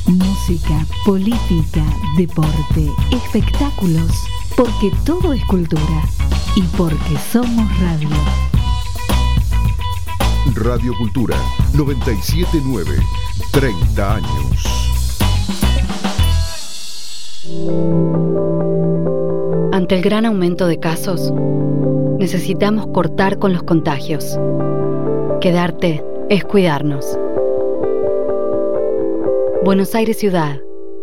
Música, política, deporte, espectáculos, porque todo es cultura y porque somos radio. Radio Cultura 979, 30 años. Ante el gran aumento de casos, necesitamos cortar con los contagios. Quedarte es cuidarnos. Buenos Aires Ciudad.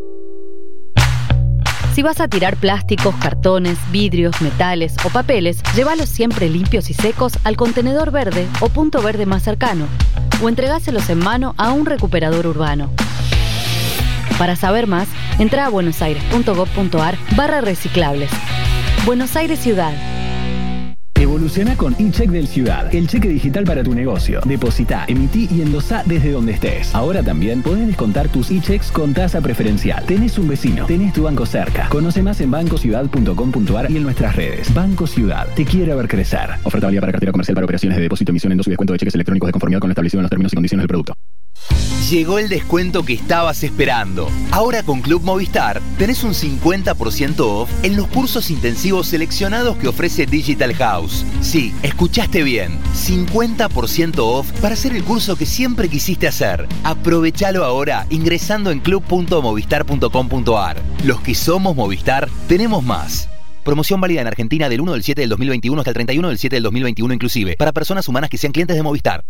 Si vas a tirar plásticos, cartones, vidrios, metales o papeles, llévalos siempre limpios y secos al contenedor verde o punto verde más cercano, o entregáselos en mano a un recuperador urbano. Para saber más, entra a buenosaires.gov.ar/reciclables. Buenos Aires Ciudad. Evoluciona con eCheck del Ciudad, el cheque digital para tu negocio. Depositá, emití y endosá desde donde estés. Ahora también podés descontar tus eChecks con tasa preferencial. Tenés un vecino, tenés tu banco cerca. Conoce más en bancociudad.com.ar y en nuestras redes. Banco Ciudad, te quiere ver crecer. Oferta válida para cartera comercial para operaciones de depósito, emisión, endoso y descuento de cheques electrónicos de conformidad con lo establecido en los términos y condiciones del producto. Llegó el descuento que estabas esperando. Ahora con Club Movistar tenés un 50% off en los cursos intensivos seleccionados que ofrece Digital House. Sí, escuchaste bien. 50% off para hacer el curso que siempre quisiste hacer. Aprovechalo ahora ingresando en club.movistar.com.ar. Los que somos Movistar tenemos más. Promoción válida en Argentina del 1/7 del 2021 hasta el 31/7 del 2021 inclusive. Para personas humanas que sean clientes de Movistar.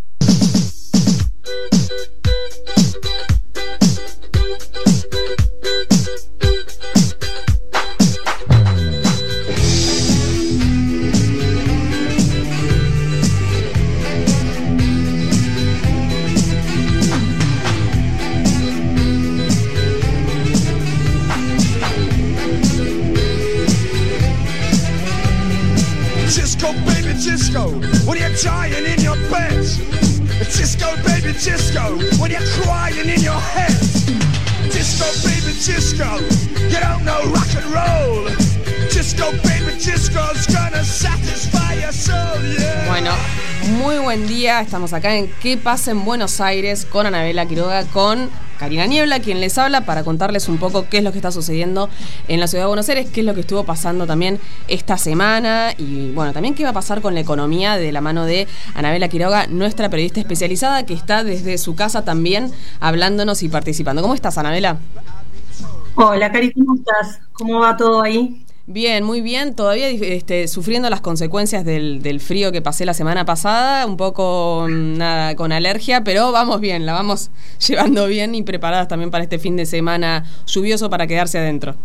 Cisco, baby, Cisco, when you're dying in your bed. Cisco, baby, Cisco, when you're crying in your head. Cisco, baby, Cisco, you don't know rock and roll. Cisco, baby, Cisco's gonna satisfy your soul, yeah. Bueno, muy buen día. Estamos acá en ¿Qué pasa en Buenos Aires? Con Anabela Quiroga, con Karina Niebla, quien les habla, para contarles un poco qué es lo que está sucediendo en la ciudad de Buenos Aires, qué es lo que estuvo pasando también esta semana y, bueno, también qué va a pasar con la economía de la mano de Anabela Quiroga, nuestra periodista especializada, que está desde su casa también hablándonos y participando. ¿Cómo estás, Anabela? Hola, Cari, ¿cómo estás? ¿Cómo va todo ahí? Bien, muy bien. Todavía sufriendo las consecuencias del frío que pasé la semana pasada, un poco nada con alergia, pero vamos bien, la vamos llevando bien y preparadas también para este fin de semana lluvioso para quedarse adentro.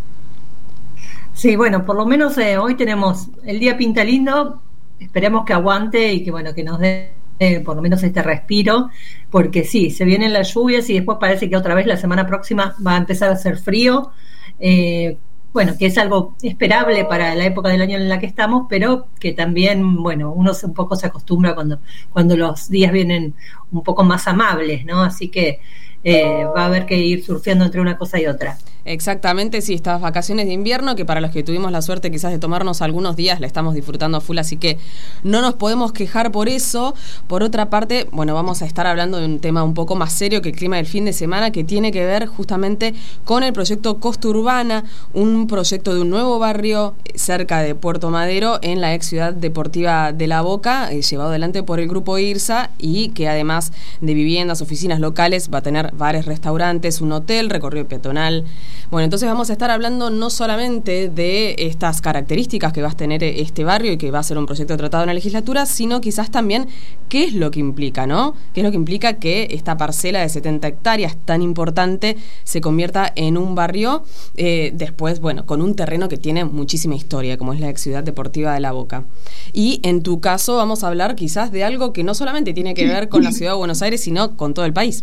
Sí, bueno, por lo menos hoy tenemos el día pinta lindo, esperemos que aguante y que bueno, que nos dé por lo menos este respiro, porque sí, se vienen las lluvias y después parece que otra vez la semana próxima va a empezar a hacer frío. Bueno, que es algo esperable para la época del año en la que estamos, pero que también, bueno, uno un poco se acostumbra cuando los días vienen un poco más amables, ¿no? Así que va a haber que ir surfeando entre una cosa y otra. Exactamente, sí, estas vacaciones de invierno, que para los que tuvimos la suerte quizás de tomarnos algunos días, la estamos disfrutando a full, así que no nos podemos quejar por eso. Por otra parte, bueno, vamos a estar hablando de un tema un poco más serio que el clima del fin de semana, que tiene que ver justamente con el proyecto Costa Urbana, un proyecto de un nuevo barrio cerca de Puerto Madero, en la ex ciudad deportiva de La Boca, llevado adelante por el grupo IRSA, y que además de viviendas, oficinas locales, va a tener bares, restaurantes, un hotel, recorrido peatonal. Bueno, entonces vamos a estar hablando no solamente de estas características que va a tener este barrio y que va a ser un proyecto tratado en la legislatura, sino quizás también qué es lo que implica, ¿no? ¿Qué es lo que implica que esta parcela de 70 hectáreas tan importante se convierta en un barrio, después, bueno, con un terreno que tiene muchísima historia, como es la ex ciudad deportiva de La Boca? Y en tu caso vamos a hablar quizás de algo que no solamente tiene que ver con la ciudad de Buenos Aires, sino con todo el país.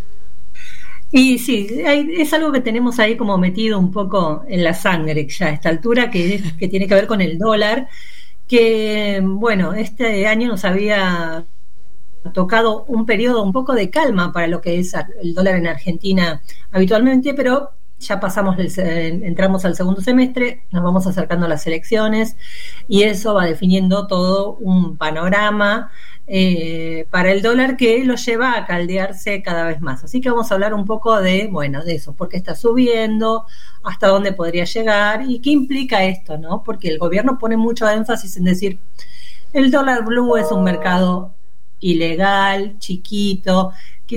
Y sí, es algo que tenemos ahí como metido un poco en la sangre ya a esta altura, que tiene que ver con el dólar, que bueno, este año nos había tocado un periodo un poco de calma para lo que es el dólar en Argentina habitualmente, pero ya entramos al segundo semestre, nos vamos acercando a las elecciones y eso va definiendo todo un panorama para el dólar que lo lleva a caldearse cada vez más. Así que vamos a hablar un poco de eso, por qué está subiendo, hasta dónde podría llegar y qué implica esto, ¿no? Porque el gobierno pone mucho énfasis en decir, el dólar blue es un mercado ilegal, chiquito,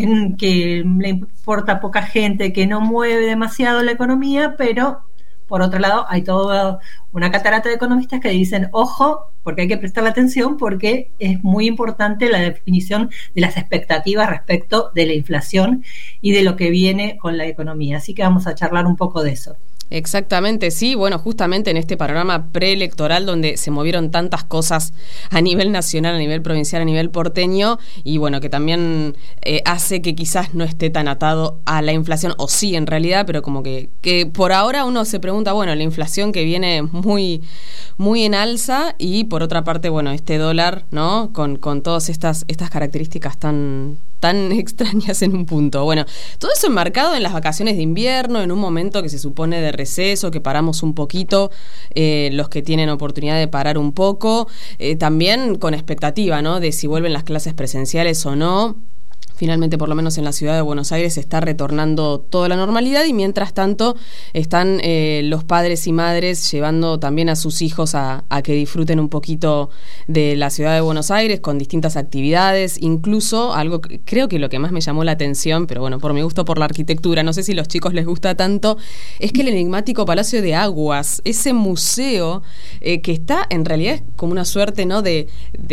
que le importa a poca gente, que no mueve demasiado la economía, pero por otro lado hay toda una catarata de economistas que dicen, ojo, porque hay que prestarle atención porque es muy importante la definición de las expectativas respecto de la inflación y de lo que viene con la economía. Así que vamos a charlar un poco de eso. Exactamente, sí, bueno, justamente en este panorama preelectoral donde se movieron tantas cosas a nivel nacional, a nivel provincial, a nivel porteño, y bueno, que también hace que quizás no esté tan atado a la inflación, o sí en realidad, pero como que por ahora uno se pregunta, bueno, la inflación que viene muy, muy en alza, y por otra parte, bueno, este dólar, ¿no? Con todas estas características tan extrañas en un punto. Bueno, todo eso enmarcado en las vacaciones de invierno, en un momento que se supone de receso, que paramos un poquito, los que tienen oportunidad de parar un poco, también con expectativa, ¿no? De si vuelven las clases presenciales o no. Finalmente, por lo menos en la ciudad de Buenos Aires, se está retornando toda la normalidad y mientras tanto están los padres y madres llevando también a sus hijos a que disfruten un poquito de la ciudad de Buenos Aires con distintas actividades, incluso algo que creo que lo que más me llamó la atención, pero bueno, por mi gusto por la arquitectura, no sé si a los chicos les gusta tanto, es que el enigmático Palacio de Aguas, ese museo que está en realidad es como una suerte, ¿no? de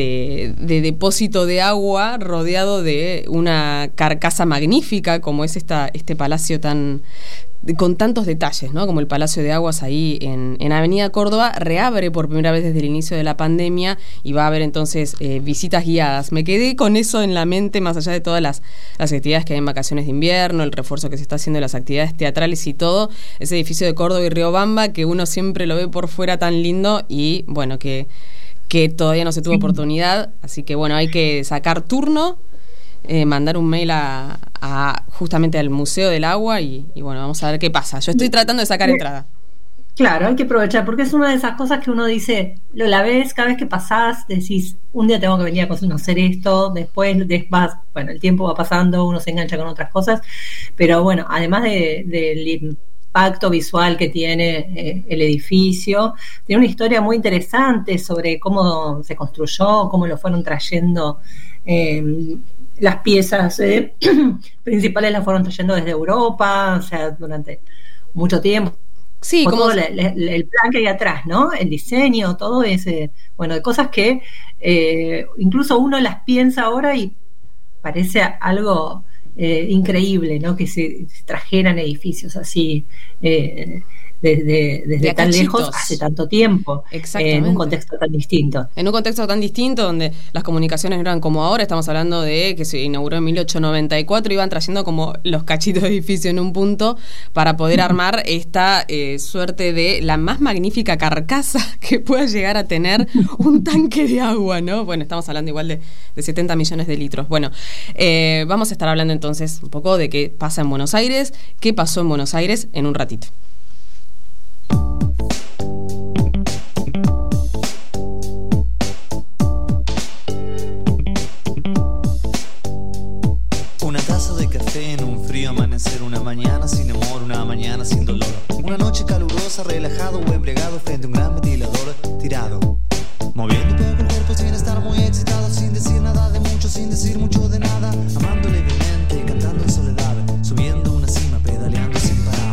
depósito de agua rodeado de una carcasa magnífica como es este palacio con tantos detalles, ¿no? Como el Palacio de Aguas ahí en Avenida Córdoba, reabre por primera vez desde el inicio de la pandemia y va a haber entonces visitas guiadas. Me quedé con eso en la mente, más allá de todas las actividades que hay en vacaciones de invierno, el refuerzo que se está haciendo de las actividades teatrales y todo, ese edificio de Córdoba y Riobamba que uno siempre lo ve por fuera tan lindo y bueno, que todavía no se tuvo oportunidad, así que bueno, hay que sacar turno, mandar un mail a justamente al Museo del Agua y bueno, vamos a ver qué pasa. Yo estoy tratando de sacar entrada. Claro, hay que aprovechar, porque es una de esas cosas que uno dice, la ves, cada vez que pasás, decís, un día tengo que venir a conocer esto, después el tiempo va pasando, uno se engancha con otras cosas, pero bueno, además del impacto visual que tiene el edificio, tiene una historia muy interesante sobre cómo se construyó, cómo lo fueron trayendo las piezas principales las fueron trayendo desde Europa, o sea, durante mucho tiempo. Sí, como todo el plan que hay atrás, ¿no? El diseño, todo ese, bueno, de cosas que incluso uno las piensa ahora y parece algo increíble, ¿no? Que se trajeran edificios así desde tan lejos hace tanto tiempo, en un contexto tan distinto. En un contexto tan distinto donde las comunicaciones no eran como ahora, estamos hablando de que se inauguró en 1894, iban trayendo como los cachitos de edificio en un punto para poder armar esta suerte de la más magnífica carcasa que pueda llegar a tener un tanque de agua, ¿no? Bueno, estamos hablando igual de 70 millones de litros. Bueno, vamos a estar hablando entonces un poco de qué pasa en Buenos Aires, qué pasó en Buenos Aires en un ratito. Amanecer, una mañana sin amor, una mañana sin dolor. Una noche calurosa, relajado o embriagado frente a un gran ventilador tirado. Moviendo un poco el cuerpo sin estar muy excitado, sin decir nada de mucho, sin decir mucho de nada. Amando levemente, cantando en soledad, subiendo una cima, pedaleando sin parar.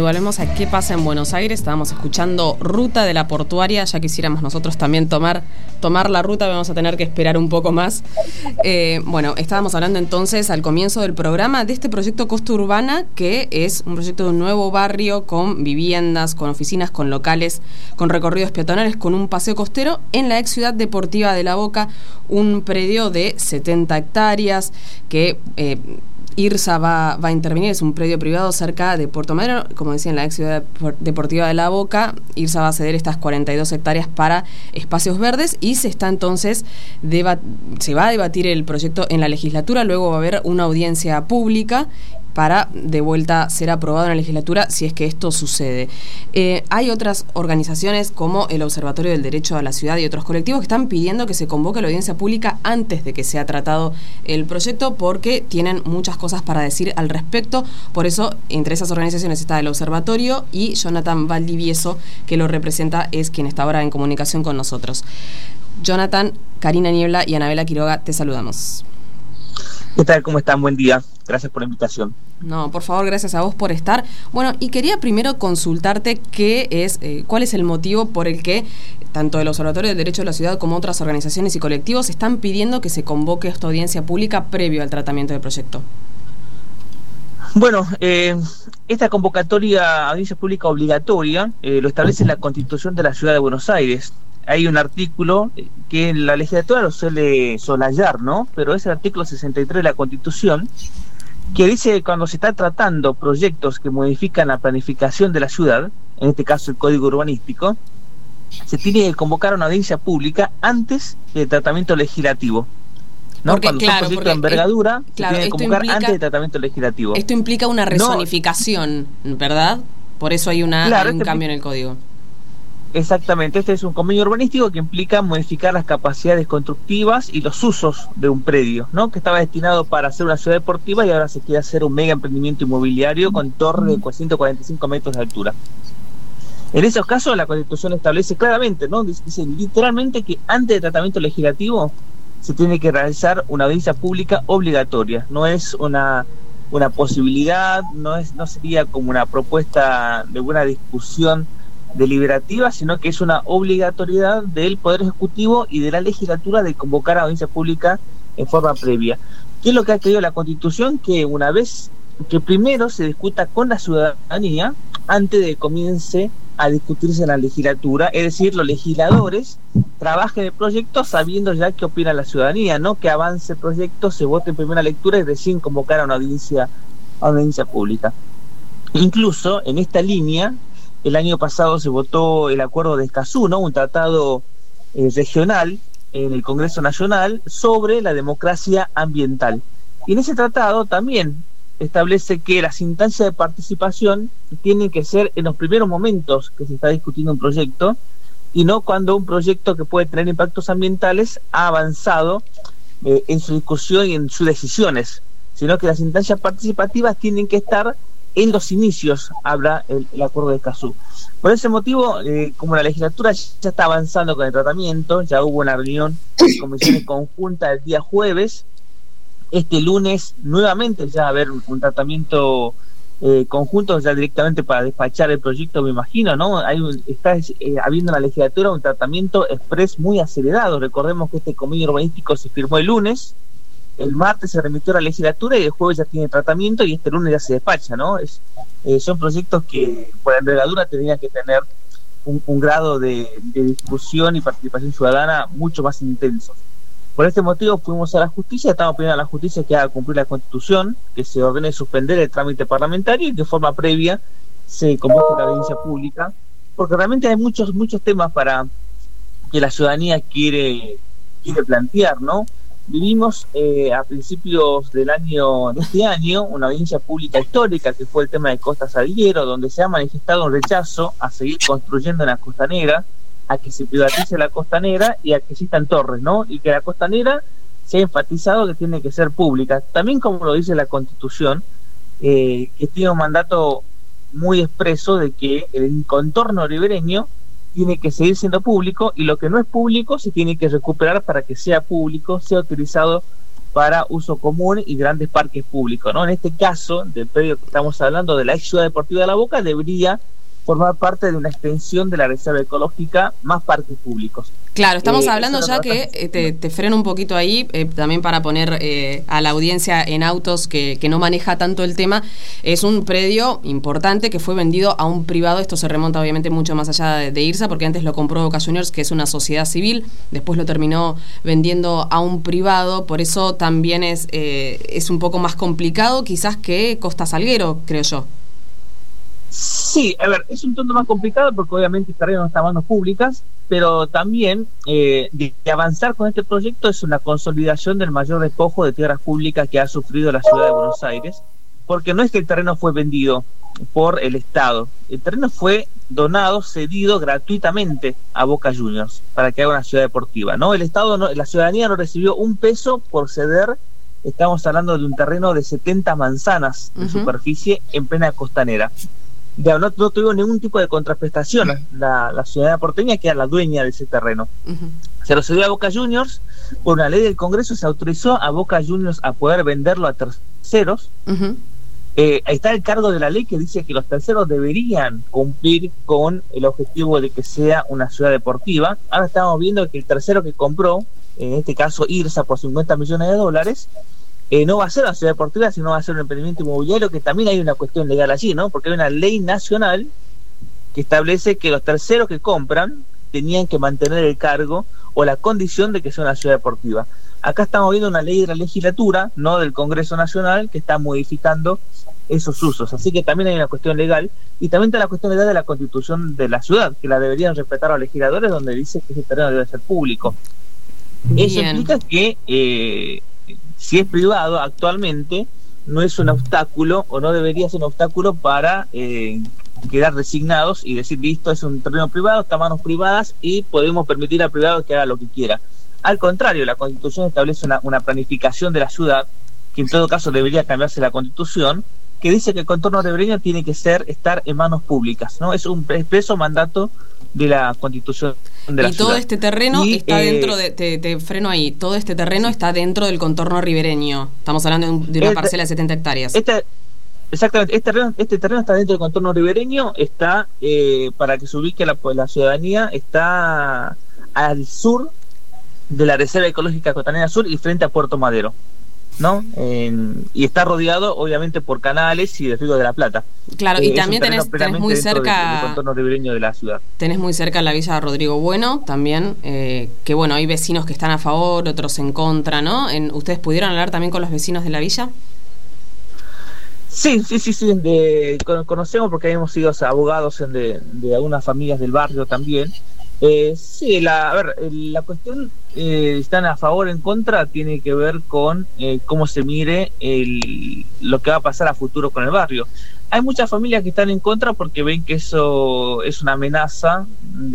volvemos a ¿Qué pasa en Buenos Aires? Estábamos escuchando Ruta de la Portuaria. Ya quisiéramos nosotros también tomar la ruta, vamos a tener que esperar un poco más. Bueno, estábamos hablando entonces al comienzo del programa de este proyecto Costa Urbana, que es un proyecto de un nuevo barrio con viviendas, con oficinas, con locales, con recorridos peatonales, con un paseo costero en la ex ciudad deportiva de La Boca, un predio de 70 hectáreas que IRSA va a intervenir. Es un predio privado cerca de Puerto Madero, como decía, en la ex ciudad deportiva de La Boca. IRSA va a ceder estas 42 hectáreas para espacios verdes y se va a debatir el proyecto en la legislatura. Luego va a haber una audiencia pública para de vuelta ser aprobado en la legislatura si es que esto sucede. Hay otras organizaciones como el Observatorio del Derecho a la Ciudad y otros colectivos que están pidiendo que se convoque la audiencia pública antes de que sea tratado el proyecto, porque tienen muchas cosas para decir al respecto. Por eso, entre esas organizaciones está el Observatorio, y Jonathan Valdivieso, que lo representa, es quien está ahora en comunicación con nosotros. Jonathan, Karina Niebla y Anabela Quiroga, te saludamos. ¿Qué tal? ¿Cómo están? Buen día. Gracias por la invitación. No, por favor, gracias a vos por estar. Bueno, y quería primero consultarte cuál es el motivo por el que tanto el Observatorio del Derecho de la Ciudad como otras organizaciones y colectivos están pidiendo que se convoque esta audiencia pública previo al tratamiento del proyecto. Bueno, esta convocatoria a audiencia pública obligatoria lo establece la Constitución de la Ciudad de Buenos Aires. Hay un artículo que en la legislatura lo suele soslayar, ¿no? Pero es el artículo 63 de la Constitución, que dice que cuando se está tratando proyectos que modifican la planificación de la ciudad, en este caso el Código Urbanístico, se tiene que convocar a una audiencia pública antes del tratamiento legislativo, ¿no? Porque, cuando son proyectos de envergadura, se tiene que convocar antes del tratamiento legislativo. Esto implica una rezonificación, ¿verdad? Por eso hay un cambio en el Código. Exactamente, este es un convenio urbanístico que implica modificar las capacidades constructivas y los usos de un predio, ¿no? Que estaba destinado para ser una ciudad deportiva y ahora se quiere hacer un mega emprendimiento inmobiliario con torre de 145 metros de altura. En esos casos la Constitución establece claramente, ¿no? Dice literalmente que antes del tratamiento legislativo se tiene que realizar una audiencia pública obligatoria. No es una posibilidad, no sería como una propuesta de una discusión deliberativa, sino que es una obligatoriedad del Poder Ejecutivo y de la legislatura de convocar a audiencia pública en forma previa. ¿Qué es lo que ha querido la Constitución? Que una vez que primero se discuta con la ciudadanía antes de que comience a discutirse en la legislatura, es decir, los legisladores trabajen el proyecto sabiendo ya qué opina la ciudadanía, no que avance el proyecto, se vote en primera lectura y recién convocar a una audiencia pública. Incluso en esta línea, el año pasado se votó el Acuerdo de Escazú, ¿no? Un tratado regional en el Congreso Nacional sobre la democracia ambiental. Y en ese tratado también establece que las instancias de participación tienen que ser en los primeros momentos que se está discutiendo un proyecto, y no cuando un proyecto que puede tener impactos ambientales ha avanzado en su discusión y en sus decisiones, sino que las instancias participativas tienen que estar en los inicios, habla el Acuerdo de Escazú. Por ese motivo, como la legislatura ya está avanzando con el tratamiento, ya hubo una reunión de comisiones conjuntas el día jueves, este lunes nuevamente ya va a haber un tratamiento conjunto ya directamente para despachar el proyecto, me imagino, ¿no? Está habiendo en la legislatura un tratamiento express muy acelerado. Recordemos que este convenio urbanístico se firmó el lunes, el martes se remitió a la legislatura y el jueves ya tiene tratamiento y este lunes ya se despacha, ¿no? Son proyectos que por la envergadura tendrían que tener un grado de discusión y participación ciudadana mucho más intenso. Por este motivo fuimos a la justicia, estamos pidiendo a la justicia que haga cumplir la Constitución, que se ordene suspender el trámite parlamentario y de forma previa se convoque la audiencia pública, porque realmente hay muchos temas para que la ciudadanía quiere plantear, ¿no? Vivimos a principios de este año una audiencia pública histórica que fue el tema de Costa Salguero, donde se ha manifestado un rechazo a seguir construyendo en la costanera, a que se privatice la costanera y a que existan torres, ¿no? Y que la costanera se ha enfatizado que tiene que ser pública, también como lo dice la Constitución, que tiene un mandato muy expreso de que el contorno ribereño tiene que seguir siendo público y lo que no es público se tiene que recuperar para que sea público, sea utilizado para uso común y grandes parques públicos, ¿no? En este caso, del predio que estamos hablando, de la ex ciudad deportiva de La Boca, debería formar parte de una extensión de la reserva ecológica, más parques públicos. Claro, estamos hablando ya que, te freno un poquito ahí, también para poner a la audiencia en autos que no maneja tanto el tema, es un predio importante que fue vendido a un privado. Esto se remonta obviamente mucho más allá de IRSA, porque antes lo compró Boca Juniors, que es una sociedad civil, después lo terminó vendiendo a un privado, por eso también es un poco más complicado quizás que Costa Salguero, creo yo. Sí, a ver, es un tanto más complicado porque obviamente el terreno está en manos públicas, pero también de avanzar con este proyecto es una consolidación del mayor despojo de tierras públicas que ha sufrido la ciudad de Buenos Aires, porque no es que el terreno fue vendido por el Estado, el terreno fue donado, cedido gratuitamente a Boca Juniors para que haga una ciudad deportiva, ¿no? El Estado, la ciudadanía no recibió un peso por ceder. Estamos hablando de un terreno de 70 manzanas de superficie en plena costanera. Ya, no tuvimos ningún tipo de contraprestación la ciudad porteña, que era la dueña de ese terreno. Se lo cedió a Boca Juniors. Por una ley del Congreso se autorizó a Boca Juniors a poder venderlo a terceros. Ahí está el cargo de la ley que dice que los terceros deberían cumplir con el objetivo de que sea una ciudad deportiva. Ahora estamos viendo que el tercero que compró, en este caso IRSA, por $50 millones, no va a ser una ciudad deportiva, sino va a ser un emprendimiento inmobiliario, que también hay una cuestión legal allí, ¿no? Porque hay una ley nacional que establece que los terceros que compran tenían que mantener el cargo o la condición de que sea una ciudad deportiva. Acá estamos viendo una ley de la legislatura, no del Congreso Nacional, que está modificando esos usos. Así que también hay una cuestión legal, y también está la cuestión legal de la constitución de la ciudad, que la deberían respetar los legisladores, donde dice que ese terreno debe ser público. Bien. Eso implica que si es privado actualmente, no es un obstáculo, o no debería ser un obstáculo para quedar resignados y decir, listo, es un terreno privado, está a manos privadas y podemos permitir al privado que haga lo que quiera. Al contrario, la Constitución establece una planificación de la ciudad, que en todo caso debería cambiarse la Constitución, que dice que el contorno ribereño tiene que estar en manos públicas, ¿no? Es un expreso mandato de la Constitución de la ciudad. Y todo este terreno está dentro de... Te freno ahí. Todo este terreno está dentro del contorno ribereño. Estamos hablando de una parcela de 70 hectáreas. Exactamente. Este terreno está dentro del contorno ribereño. Está, para que se ubique la ciudadanía, está al sur de la Reserva Ecológica Costanera Sur y frente a Puerto Madero, ¿no? Y está rodeado obviamente por canales y del Río de la Plata. Claro, y también tenés muy cerca del contorno ribereño de la ciudad. Tenés muy cerca la Villa Rodrigo Bueno también, que bueno, hay vecinos que están a favor, otros en contra, ¿no? ¿Ustedes pudieron hablar también con los vecinos de la villa? Sí, conocemos porque hemos sido abogados de algunas familias del barrio también. Sí, la cuestión, están a favor o en contra, tiene que ver con cómo se mire lo que va a pasar a futuro con el barrio. Hay muchas familias que están en contra porque ven que eso es una amenaza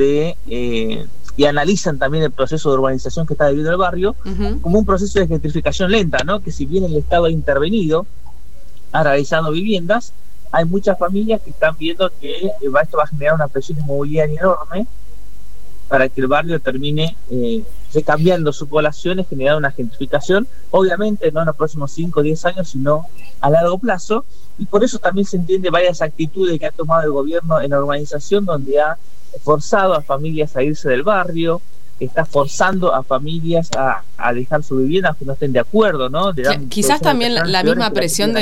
y analizan también el proceso de urbanización que está viviendo el barrio como un proceso de gentrificación lenta, ¿no? Que si bien el Estado ha intervenido, ha realizado viviendas, hay muchas familias que están viendo que esto va a generar una presión inmobiliaria enorme para que el barrio termine recambiando su población y generar una gentrificación, obviamente no en los próximos 5 o 10 años, sino a largo plazo, y por eso también se entiende varias actitudes que ha tomado el gobierno en la urbanización, donde ha forzado a familias a irse del barrio, está forzando a familias a dejar su vivienda aunque no estén de acuerdo, ¿no? Quizás también la misma presión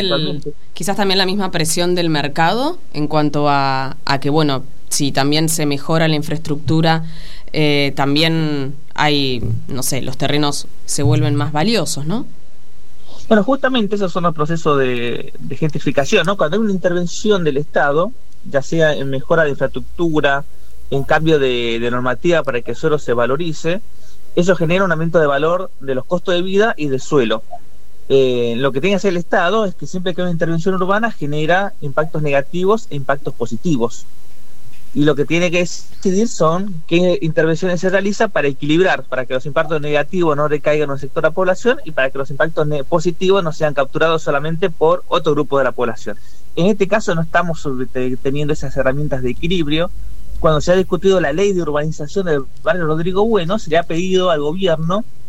del mercado en cuanto a que, bueno, si también se mejora la infraestructura, también hay, no sé, los terrenos se vuelven más valiosos, ¿no? Bueno, justamente esos son los procesos de gentrificación, ¿no? Cuando hay una intervención del Estado, ya sea en mejora de infraestructura, en cambio de normativa para que el suelo se valorice, eso genera un aumento de valor de los costos de vida y del suelo. Lo que tiene que hacer el Estado es que siempre que hay una intervención urbana genera impactos negativos e impactos positivos. Y lo que tiene que decidir son qué intervenciones se realiza para equilibrar, para que los impactos negativos no recaigan en un sector de la población y para que los impactos positivos no sean capturados solamente por otro grupo de la población. En este caso no estamos teniendo esas herramientas de equilibrio. Cuando se ha discutido la ley de urbanización del barrio Rodrigo Bueno, se le ha pedido al gobierno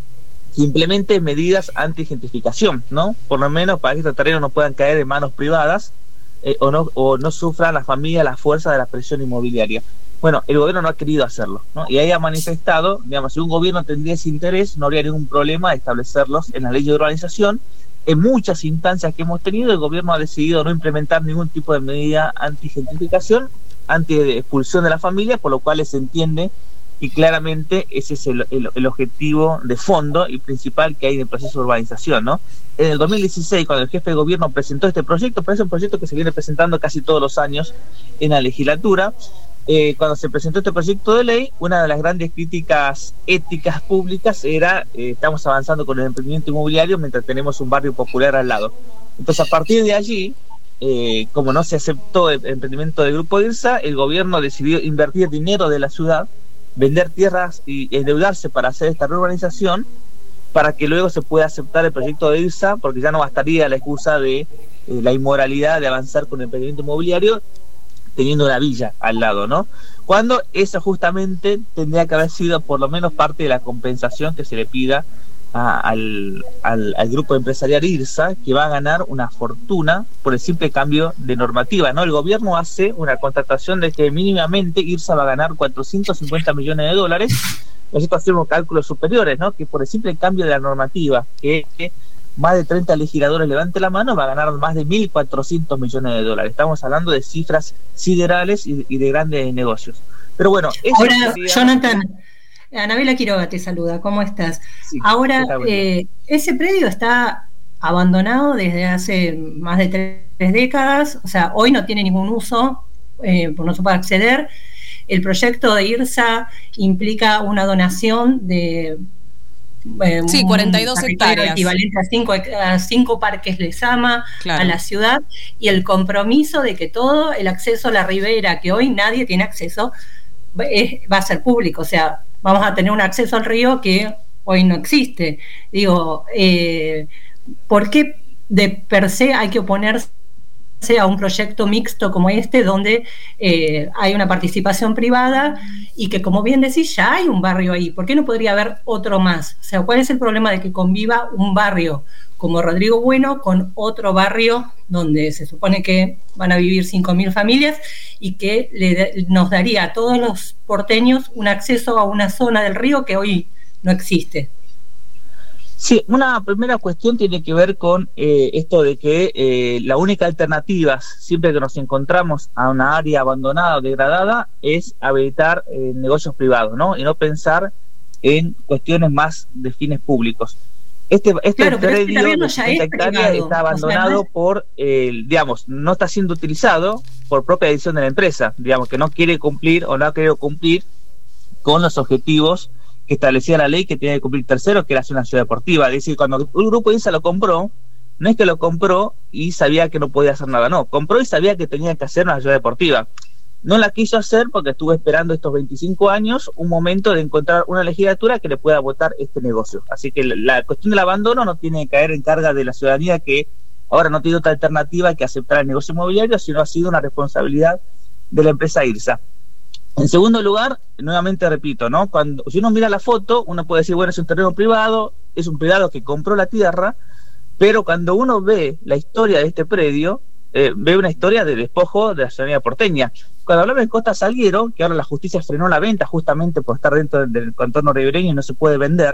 que implemente medidas anti-gentrificación, ¿no? Por lo menos para que estos terrenos no puedan caer en manos privadas o no sufran las familias la fuerza de la presión inmobiliaria. Bueno, el gobierno no ha querido hacerlo, ¿no? Y ahí ha manifestado, digamos, si un gobierno tendría ese interés, no habría ningún problema de establecerlos en la ley de urbanización. En muchas instancias que hemos tenido, el gobierno ha decidido no implementar ningún tipo de medida anti-gentrificación, anti-expulsión de la familia, por lo cual se entiende y claramente ese es el objetivo de fondo y principal que hay en el proceso de urbanización, ¿no? En el 2016, cuando el jefe de gobierno presentó este proyecto, pero es un proyecto que se viene presentando casi todos los años en la legislatura, cuando se presentó este proyecto de ley, una de las grandes críticas éticas públicas era estamos avanzando con el emprendimiento inmobiliario mientras tenemos un barrio popular al lado. Entonces, a partir de allí, como no se aceptó el emprendimiento del Grupo IRSA, el gobierno decidió invertir dinero de la ciudad, vender tierras y endeudarse para hacer esta reurbanización, para que luego se pueda aceptar el proyecto de IRSA, porque ya no bastaría la excusa de la inmoralidad de avanzar con el emprendimiento inmobiliario teniendo la villa al lado, ¿no? Cuando eso justamente tendría que haber sido por lo menos parte de la compensación que se le pida al grupo empresarial IRSA, que va a ganar una fortuna por el simple cambio de normativa, ¿no? El gobierno hace una contratación de que mínimamente IRSA va a ganar 450 millones de dólares. Nosotros hacemos cálculos superiores, ¿no? Que por el simple cambio de la normativa, que más de 30 legisladores levante la mano, va a ganar más de 1.400 millones de dólares. Estamos hablando de cifras siderales y de grandes negocios. Pero bueno, eso ahora, sería... Jonathan, Anabela Quiroga te saluda, ¿cómo estás? Sí, ahora, ese predio está abandonado desde hace más de 3 décadas, o sea, hoy no tiene ningún uso, no se puede acceder. El proyecto de IRSA implica una donación de 42 hectáreas. Equivalente a 5 parques Lezama, claro, a la ciudad, y el compromiso de que todo el acceso a la ribera, que hoy nadie tiene acceso, va a ser público. O sea, vamos a tener un acceso al río que hoy no existe. Digo, ¿por qué de per se hay que oponerse a un proyecto mixto como este, donde hay una participación privada y que, como bien decís, ya hay un barrio ahí? ¿Por qué no podría haber otro más? O sea, ¿cuál es el problema de que conviva un barrio como Rodrigo Bueno con otro barrio donde se supone que van a vivir 5.000 familias y que nos daría a todos los porteños un acceso a una zona del río que hoy no existe? Sí, una primera cuestión tiene que ver con esto de que la única alternativa, siempre que nos encontramos a una área abandonada o degradada, es habilitar negocios privados, ¿no? Y no pensar en cuestiones más de fines públicos. Este claro, predio de 60 hectáreas está abandonado por, digamos, no está siendo utilizado por propia decisión de la empresa, digamos, que no quiere cumplir o no ha querido cumplir con los objetivos que establecía la ley que tenía que cumplir tercero, que era hacer una ciudad deportiva. Es decir, cuando un grupo IRSA lo compró, no es que lo compró y sabía que no podía hacer nada, no, compró y sabía que tenía que hacer una ciudad deportiva. No la quiso hacer porque estuvo esperando estos 25 años un momento de encontrar una legislatura que le pueda votar este negocio. Así que la cuestión del abandono no tiene que caer en carga de la ciudadanía, que ahora no tiene otra alternativa que aceptar el negocio inmobiliario, sino ha sido una responsabilidad de la empresa IRSA. En segundo lugar, nuevamente repito, ¿no? Si uno mira la foto, uno puede decir, bueno, es un terreno privado, es un privado que compró la tierra, pero cuando uno ve la historia de este predio, ve una historia de despojo de la ciudadanía porteña. Cuando hablamos de Costa Salguero, que ahora la justicia frenó la venta justamente por estar dentro del contorno ribereño y no se puede vender,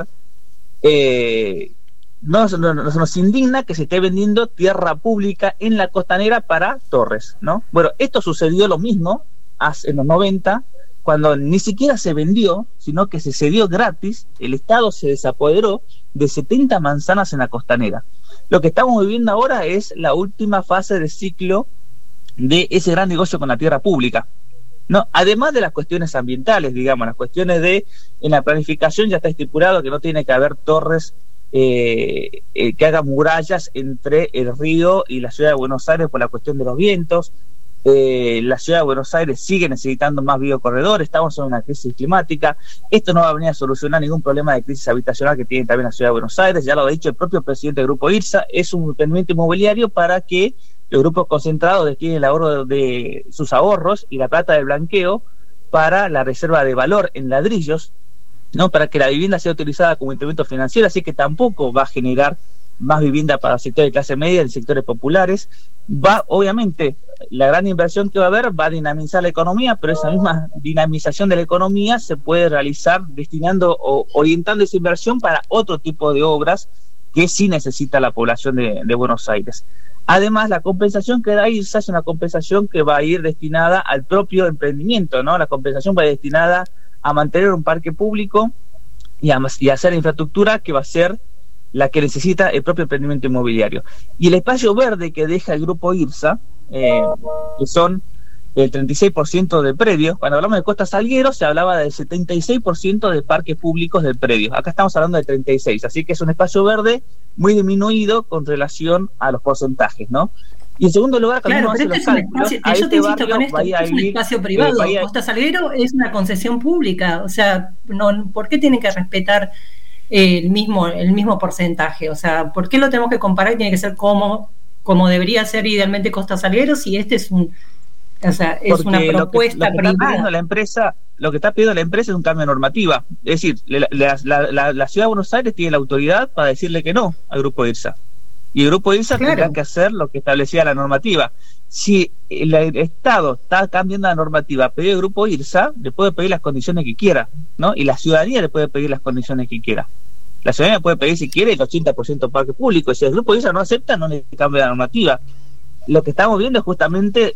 nos indigna que se esté vendiendo tierra pública en la costanera para torres, ¿no? Bueno, esto sucedió lo mismo en los 90, cuando ni siquiera se vendió, sino que se cedió gratis. El Estado se desapoderó de 70 manzanas en la costanera. Lo que estamos viviendo ahora es la última fase del ciclo de ese gran negocio con la tierra pública, ¿no? Además de las cuestiones ambientales, digamos, las cuestiones en la planificación ya está estipulado que no tiene que haber torres que hagan murallas entre el río y la ciudad de Buenos Aires por la cuestión de los vientos. La ciudad de Buenos Aires sigue necesitando más biocorredores, estamos en una crisis climática. Esto no va a venir a solucionar ningún problema de crisis habitacional que tiene también la ciudad de Buenos Aires. Ya lo ha dicho el propio presidente del Grupo IRSA, es un emprendimiento inmobiliario para que los grupos concentrados destinen el ahorro de sus ahorros y la plata del blanqueo para la reserva de valor en ladrillos ¿no? Para que la vivienda sea utilizada como instrumento financiero, así que tampoco va a generar más vivienda para el sector de clase media y sectores populares. Obviamente, la gran inversión que va a haber va a dinamizar la economía, pero esa misma dinamización de la economía se puede realizar destinando o orientando esa inversión para otro tipo de obras que sí necesita la población de Buenos Aires. Además, la compensación que da IRSA es una compensación que va a ir destinada al propio emprendimiento, ¿no? La compensación va a ir destinada a mantener un parque público y a hacer infraestructura que va a ser la que necesita el propio emprendimiento inmobiliario. Y el espacio verde que deja el grupo IRSA, que son el 36% de predios, cuando hablamos de Costa Salguero se hablaba del 76% de parques públicos del predio. Acá estamos hablando de 36%, así que es un espacio verde muy disminuido con relación a los porcentajes, ¿no? Y en segundo lugar, claro, pero este es un espacio, yo te insisto con esto, es un espacio privado. Costa Salguero es una concesión pública, o sea, no, ¿por qué tienen que respetar el mismo porcentaje? O sea, ¿por qué lo tenemos que comparar y tiene que ser como debería ser idealmente Costa Salguero si este es es una propuesta privada? Lo que está pidiendo la empresa es un cambio de normativa. Es decir, la Ciudad de Buenos Aires tiene la autoridad para decirle que no al Grupo IRSA. Y el Grupo IRSA tendrá que hacer lo que establecía la normativa. Si el Estado está cambiando la normativa, pedir al Grupo IRSA, le puede pedir las condiciones que quiera, ¿no? Y la ciudadanía le puede pedir las condiciones que quiera. La ciudadanía puede pedir, si quiere, el 80% parque público. Si el Grupo IRSA no acepta, no le cambia la normativa. Lo que estamos viendo es justamente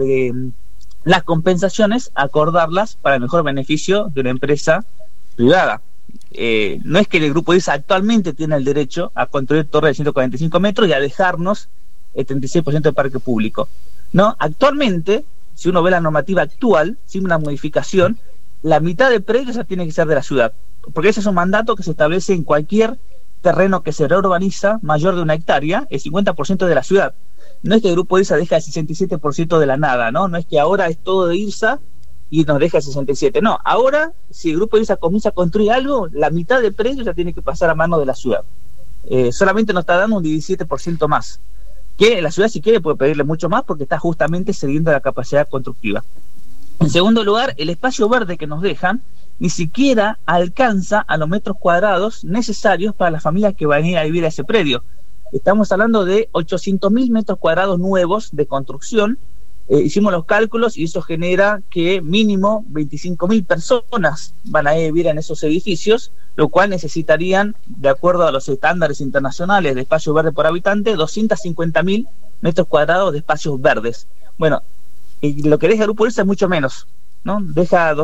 las compensaciones, acordarlas para el mejor beneficio de una empresa privada. No es que el Grupo IRSA actualmente tiene el derecho a construir torres de 145 metros y a dejarnos el 36% de parque público. No, actualmente, si uno ve la normativa actual, sin una modificación, la mitad de predios tiene que ser de la ciudad, porque ese es un mandato que se establece en cualquier terreno que se reurbaniza mayor de 1 hectárea, el 50% de la ciudad. No es que el Grupo IRSA deja el 67% de la nada, ¿no? No es que ahora es todo de IRSA y nos deja el 67%. No, ahora, si el Grupo IRSA comienza a construir algo, la mitad de predios ya tiene que pasar a mano de la ciudad. Solamente nos está dando un 17% más, que la ciudad, si quiere, puede pedirle mucho más porque está justamente cediendo la capacidad constructiva. En segundo lugar, el espacio verde que nos dejan ni siquiera alcanza a los metros cuadrados necesarios para las familias que van a ir a vivir a ese predio. Estamos hablando de 800.000 metros cuadrados nuevos de construcción. Hicimos los cálculos y eso genera que mínimo 25.000 personas van a vivir en esos edificios, lo cual necesitarían, de acuerdo a los estándares internacionales de espacio verde por habitante, 250.000 metros cuadrados de espacios verdes. Bueno, lo que deja el Grupo IRSA es mucho menos, ¿no? Deja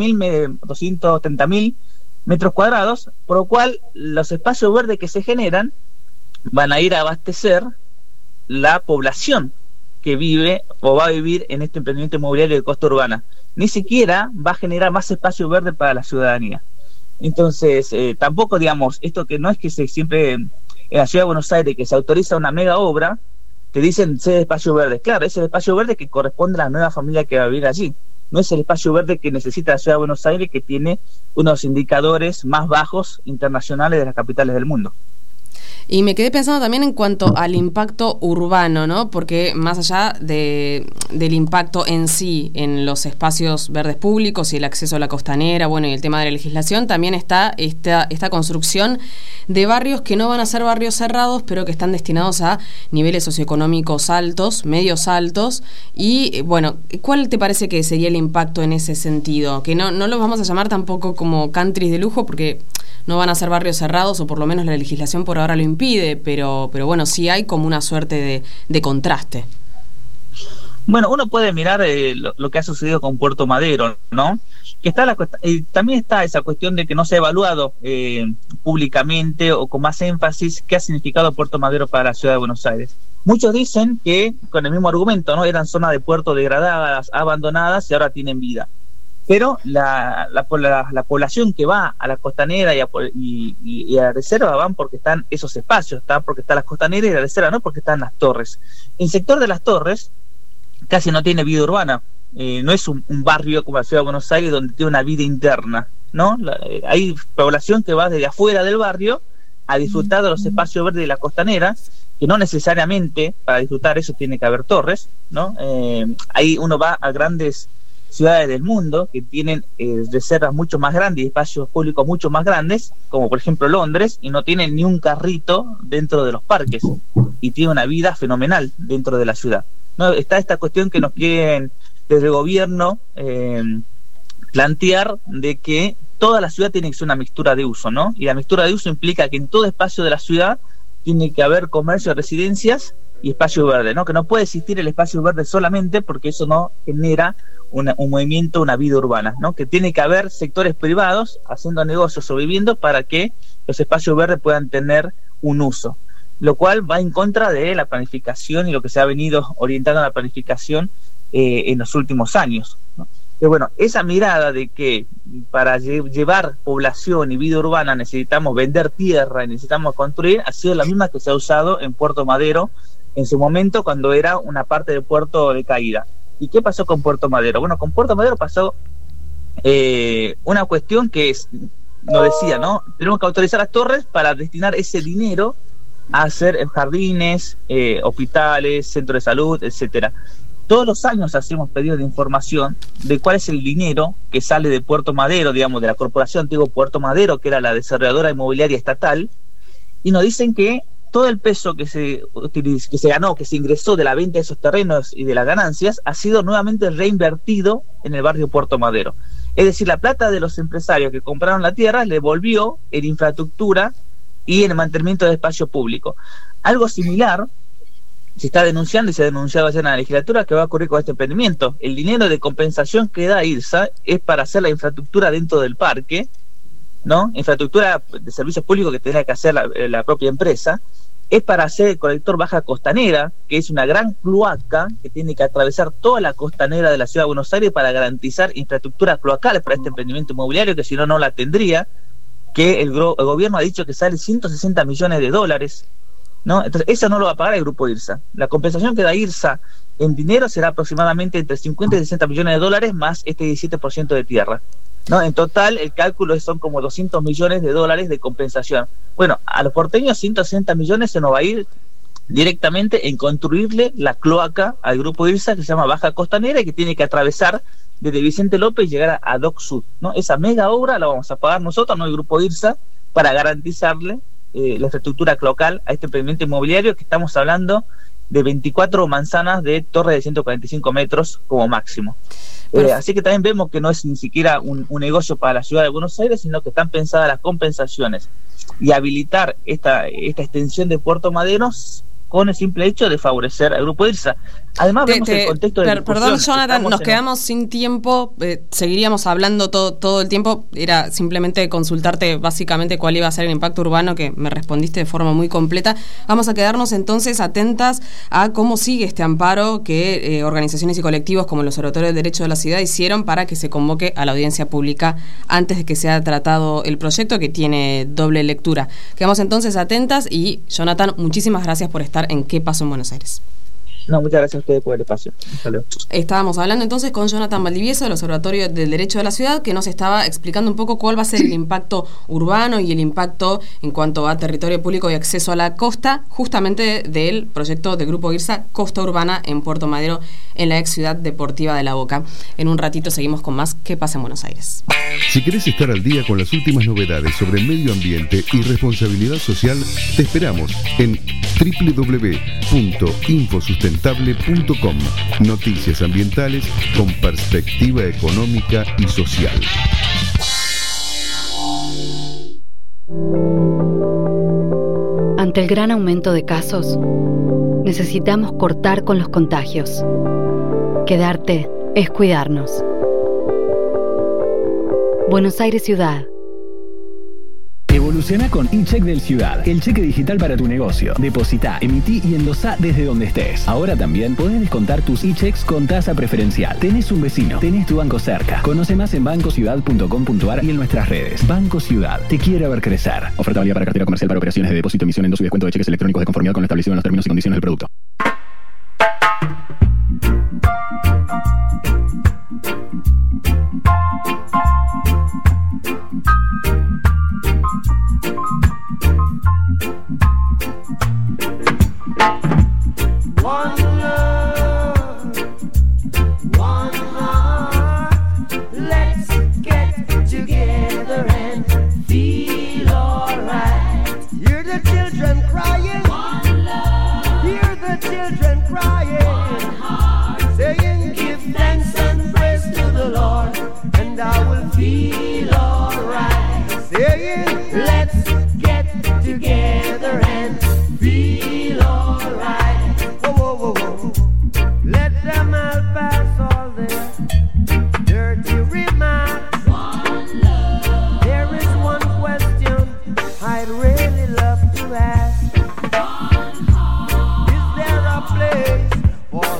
230.000 metros cuadrados, por lo cual los espacios verdes que se generan van a ir a abastecer la población que vive o va a vivir en este emprendimiento inmobiliario de costa urbana. Ni siquiera va a generar más espacio verde para la ciudadanía. Entonces, tampoco, digamos, esto que no es que siempre en la Ciudad de Buenos Aires que se autoriza una mega obra, te dicen ser espacio verde. Claro, es el espacio verde que corresponde a la nueva familia que va a vivir allí. No es el espacio verde que necesita la Ciudad de Buenos Aires, que tiene unos indicadores más bajos internacionales de las capitales del mundo. Y me quedé pensando también en cuanto al impacto urbano, ¿no? Porque más allá del impacto en sí, en los espacios verdes públicos y el acceso a la costanera, bueno, y el tema de la legislación, también está esta construcción de barrios que no van a ser barrios cerrados, pero que están destinados a niveles socioeconómicos altos, medios altos. Y, bueno, ¿cuál te parece que sería el impacto en ese sentido? Que no los vamos a llamar tampoco como countries de lujo, porque no van a ser barrios cerrados, o por lo menos la legislación por ahora lo impide, pero bueno, sí hay como una suerte de contraste. Bueno, uno puede mirar lo que ha sucedido con Puerto Madero, ¿no? Que está también está esa cuestión de que no se ha evaluado públicamente o con más énfasis qué ha significado Puerto Madero para la Ciudad de Buenos Aires. Muchos dicen que, con el mismo argumento, ¿no? Eran zonas de puerto degradadas, abandonadas y ahora tienen vida. Pero la población que va a la costanera y a la reserva van porque están esos espacios, están porque está la costanera y la reserva, no porque están las torres. El sector de las torres casi no tiene vida urbana, no es un barrio como la Ciudad de Buenos Aires donde tiene una vida interna, ¿no? Hay población que va desde afuera del barrio a disfrutar de los espacios verdes de la costanera, que no necesariamente para disfrutar eso tiene que haber torres, ¿no? Ahí uno va a grandes ciudades del mundo que tienen reservas mucho más grandes y espacios públicos mucho más grandes, como por ejemplo Londres, y no tienen ni un carrito dentro de los parques y tiene una vida fenomenal dentro de la ciudad, ¿no? Está esta cuestión que nos quieren desde el gobierno plantear de que toda la ciudad tiene que ser una mixtura de uso, ¿no? Y la mixtura de uso implica que en todo espacio de la ciudad tiene que haber comercio, residencias y espacio verde, ¿no? Que no puede existir el espacio verde solamente porque eso no genera un movimiento, una vida urbana, ¿no? Que tiene que haber sectores privados haciendo negocios o viviendo para que los espacios verdes puedan tener un uso, lo cual va en contra de la planificación y lo que se ha venido orientando a la planificación en los últimos años, ¿no? Pero bueno, esa mirada de que para llevar población y vida urbana necesitamos vender tierra y necesitamos construir, ha sido la misma que se ha usado en Puerto Madero en su momento cuando era una parte del puerto de caída. ¿Y qué pasó con Puerto Madero? Bueno, con Puerto Madero pasó una cuestión que es, nos decía, ¿no? Tenemos que autorizar las torres para destinar ese dinero a hacer jardines, hospitales, centros de salud, etcétera. Todos los años hacemos pedidos de información de cuál es el dinero que sale de Puerto Madero, digamos, de la corporación antigua Puerto Madero, que era la desarrolladora inmobiliaria estatal, y nos dicen que todo el peso que se ganó, que se ingresó de la venta de esos terrenos y de las ganancias, ha sido nuevamente reinvertido en el barrio Puerto Madero. Es decir, la plata de los empresarios que compraron la tierra le volvió en infraestructura y en el mantenimiento del espacio público. Algo similar se está denunciando y se ha denunciado ayer en la legislatura que va a ocurrir con este emprendimiento. El dinero de compensación que da IRSA es para hacer la infraestructura dentro del parque, ¿no? Infraestructura de servicios públicos que tendrá que hacer la propia empresa. Es para hacer el colector Baja Costanera, que es una gran cloaca que tiene que atravesar toda la costanera de la ciudad de Buenos Aires para garantizar infraestructura cloacal para este emprendimiento inmobiliario, que si no, no la tendría, que el gobierno ha dicho que sale $160 millones, ¿no? Entonces eso no lo va a pagar el grupo IRSA. La compensación que da IRSA en dinero será aproximadamente entre 50 y 60 millones de dólares más este 17% de tierra, ¿no? En total el cálculo son como 200 millones de dólares de compensación. Bueno, a los porteños 160 millones se nos va a ir directamente en construirle la cloaca al grupo IRSA, que se llama Baja Costanera, y que tiene que atravesar desde Vicente López y llegar a Dock Sud, ¿no? Esa mega obra la vamos a pagar nosotros, no el grupo IRSA, para garantizarle la infraestructura cloacal a este emprendimiento inmobiliario, que estamos hablando de 24 manzanas de torre de 145 metros como máximo. Así que también vemos que no es ni siquiera un negocio para la ciudad de Buenos Aires, sino que están pensadas las compensaciones y habilitar esta extensión de Puerto Madero con el simple hecho de favorecer al grupo IRSA. Además vemos el contexto de perdón, Jonathan, nos quedamos sin tiempo, seguiríamos hablando todo el tiempo. Era simplemente consultarte básicamente cuál iba a ser el impacto urbano, que me respondiste de forma muy completa. Vamos a quedarnos entonces atentas a cómo sigue este amparo que organizaciones y colectivos como el Observatorio del Derecho de la Ciudad hicieron para que se convoque a la audiencia pública antes de que sea tratado el proyecto, que tiene doble lectura. Quedamos entonces atentas y, Jonathan, muchísimas gracias por estar en ¿Qué pasó en Buenos Aires? No, muchas gracias a ustedes por el espacio. Estábamos hablando entonces con Jonathan Valdivieso del Observatorio del Derecho de la Ciudad, que nos estaba explicando un poco cuál va a ser el impacto urbano y el impacto en cuanto a territorio público y acceso a la costa, justamente del proyecto del Grupo IRSA Costa Urbana en Puerto Madero, en la ex ciudad deportiva de La Boca. En un ratito seguimos con más ¿Qué pasa en Buenos Aires? Si querés estar al día con las últimas novedades sobre medio ambiente y responsabilidad social, te esperamos en www.infosustentable.com. Noticias ambientales con perspectiva económica y social. Ante el gran aumento de casos, necesitamos cortar con los contagios. Quedarte es cuidarnos. Buenos Aires Ciudad. Evoluciona con eCheck del Ciudad, el cheque digital para tu negocio. Depositá, emití y endosá desde donde estés. Ahora también podés descontar tus eChecks con tasa preferencial. Tenés un vecino, tenés tu banco cerca. Conoce más en bancociudad.com.ar y en nuestras redes. Banco Ciudad, te quiere ver crecer. Oferta válida para cartera comercial para operaciones de depósito, emisión, endoso y descuento de cheques electrónicos de conformidad con lo establecido en los términos y condiciones del producto. One love, one heart.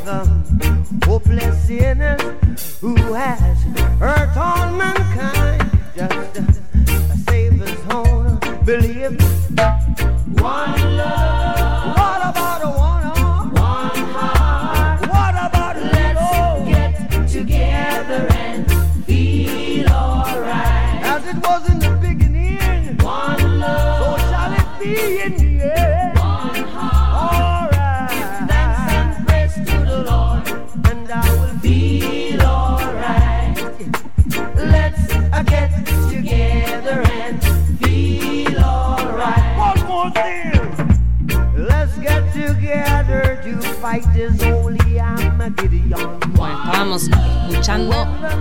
the hopeless sinners who has hurt all mankind. Just save his own belief. One love. What about a one heart? What about let's get together and feel alright. As it was in the beginning. One love. So shall it be in the end. One heart. Alright. Thanks and praise to the Lord, and I will feel alright. Let's get together and feel alright. One more thing. Let's get together to fight this holy Armageddon. Bueno, estábamos escuchando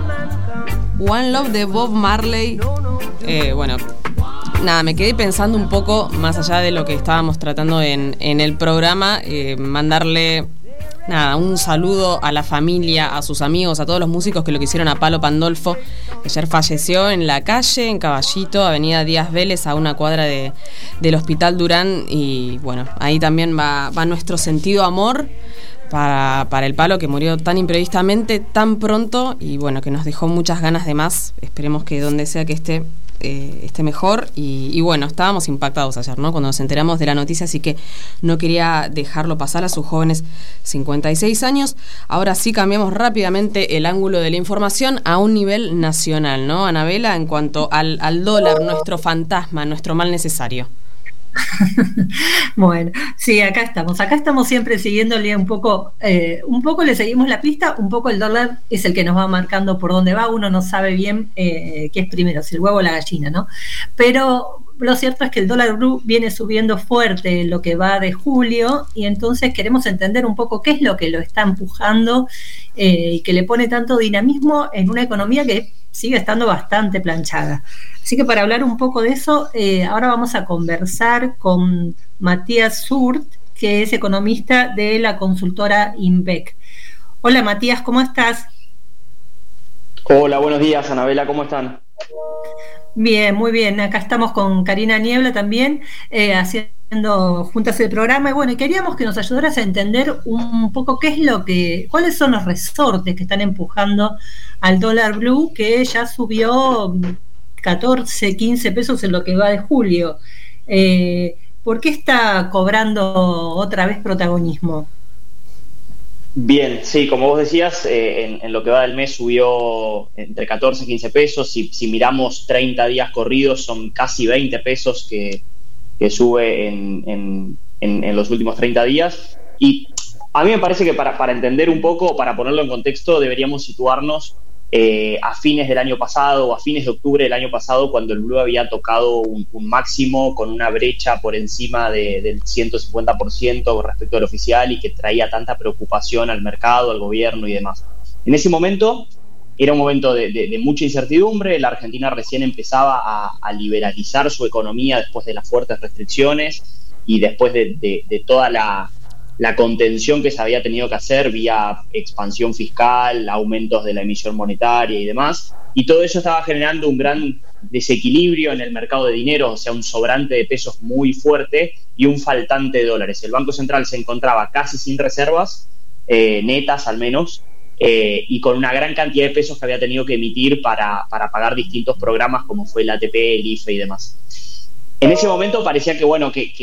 One Love de Bob Marley. Bueno, nada, me quedé pensando un poco, más allá de lo que estábamos tratando en el programa, mandarle nada, un saludo a la familia, a sus amigos, a todos los músicos que lo quisieron a Palo Pandolfo. Ayer falleció en la calle, en Caballito, avenida Díaz Vélez, a una cuadra del Hospital Durán. Y bueno, ahí también va nuestro sentido amor para el Palo, que murió tan imprevistamente, tan pronto, y bueno, que nos dejó muchas ganas de más. Esperemos que donde sea que esté mejor. Y bueno, estábamos impactados ayer, ¿no?, cuando nos enteramos de la noticia, así que no quería dejarlo pasar a sus jóvenes 56 años. Ahora sí cambiamos rápidamente el ángulo de la información a un nivel nacional, ¿no, Anabela? En cuanto al dólar, nuestro fantasma, nuestro mal necesario. Bueno, sí, acá estamos siempre siguiéndole un poco le seguimos la pista, un poco el dólar es el que nos va marcando por dónde va. Uno no sabe bien qué es primero, si el huevo o la gallina, ¿no? Pero lo cierto es que el dólar blue viene subiendo fuerte en lo que va de julio, y entonces queremos entender un poco qué es lo que lo está empujando y que le pone tanto dinamismo en una economía que sigue estando bastante planchada. Así que para hablar un poco de eso, ahora vamos a conversar con Matías Zurt, que es economista de la consultora INVEC. Hola Matías, ¿cómo estás? Hola, buenos días, Anabela, ¿cómo están? Bien, muy bien. Acá estamos con Karina Niebla también, haciendo juntas el programa. Y bueno, y queríamos que nos ayudaras a entender un poco cuáles son los resortes que están empujando al dólar blue, que ya subió 14, 15 pesos en lo que va de julio. ¿Por qué está cobrando otra vez protagonismo? Bien, sí, como vos decías, en lo que va del mes subió entre 14 y 15 pesos. Si miramos 30 días corridos, son casi 20 pesos que sube en los últimos 30 días. Y a mí me parece que para entender un poco, para ponerlo en contexto, deberíamos situarnos a fines del año pasado, o a fines de octubre del año pasado, cuando el blue había tocado un máximo con una brecha por encima del 150% respecto al oficial, y que traía tanta preocupación al mercado, al gobierno y demás. En ese momento era un momento de mucha incertidumbre. La Argentina recién empezaba a liberalizar su economía después de las fuertes restricciones y después de toda la contención que se había tenido que hacer vía expansión fiscal, aumentos de la emisión monetaria y demás, y todo eso estaba generando un gran desequilibrio en el mercado de dinero, o sea, un sobrante de pesos muy fuerte y un faltante de dólares. El Banco Central se encontraba casi sin reservas, netas al menos, y con una gran cantidad de pesos que había tenido que emitir para pagar distintos programas como fue el ATP, el IFE y demás. En ese momento parecía que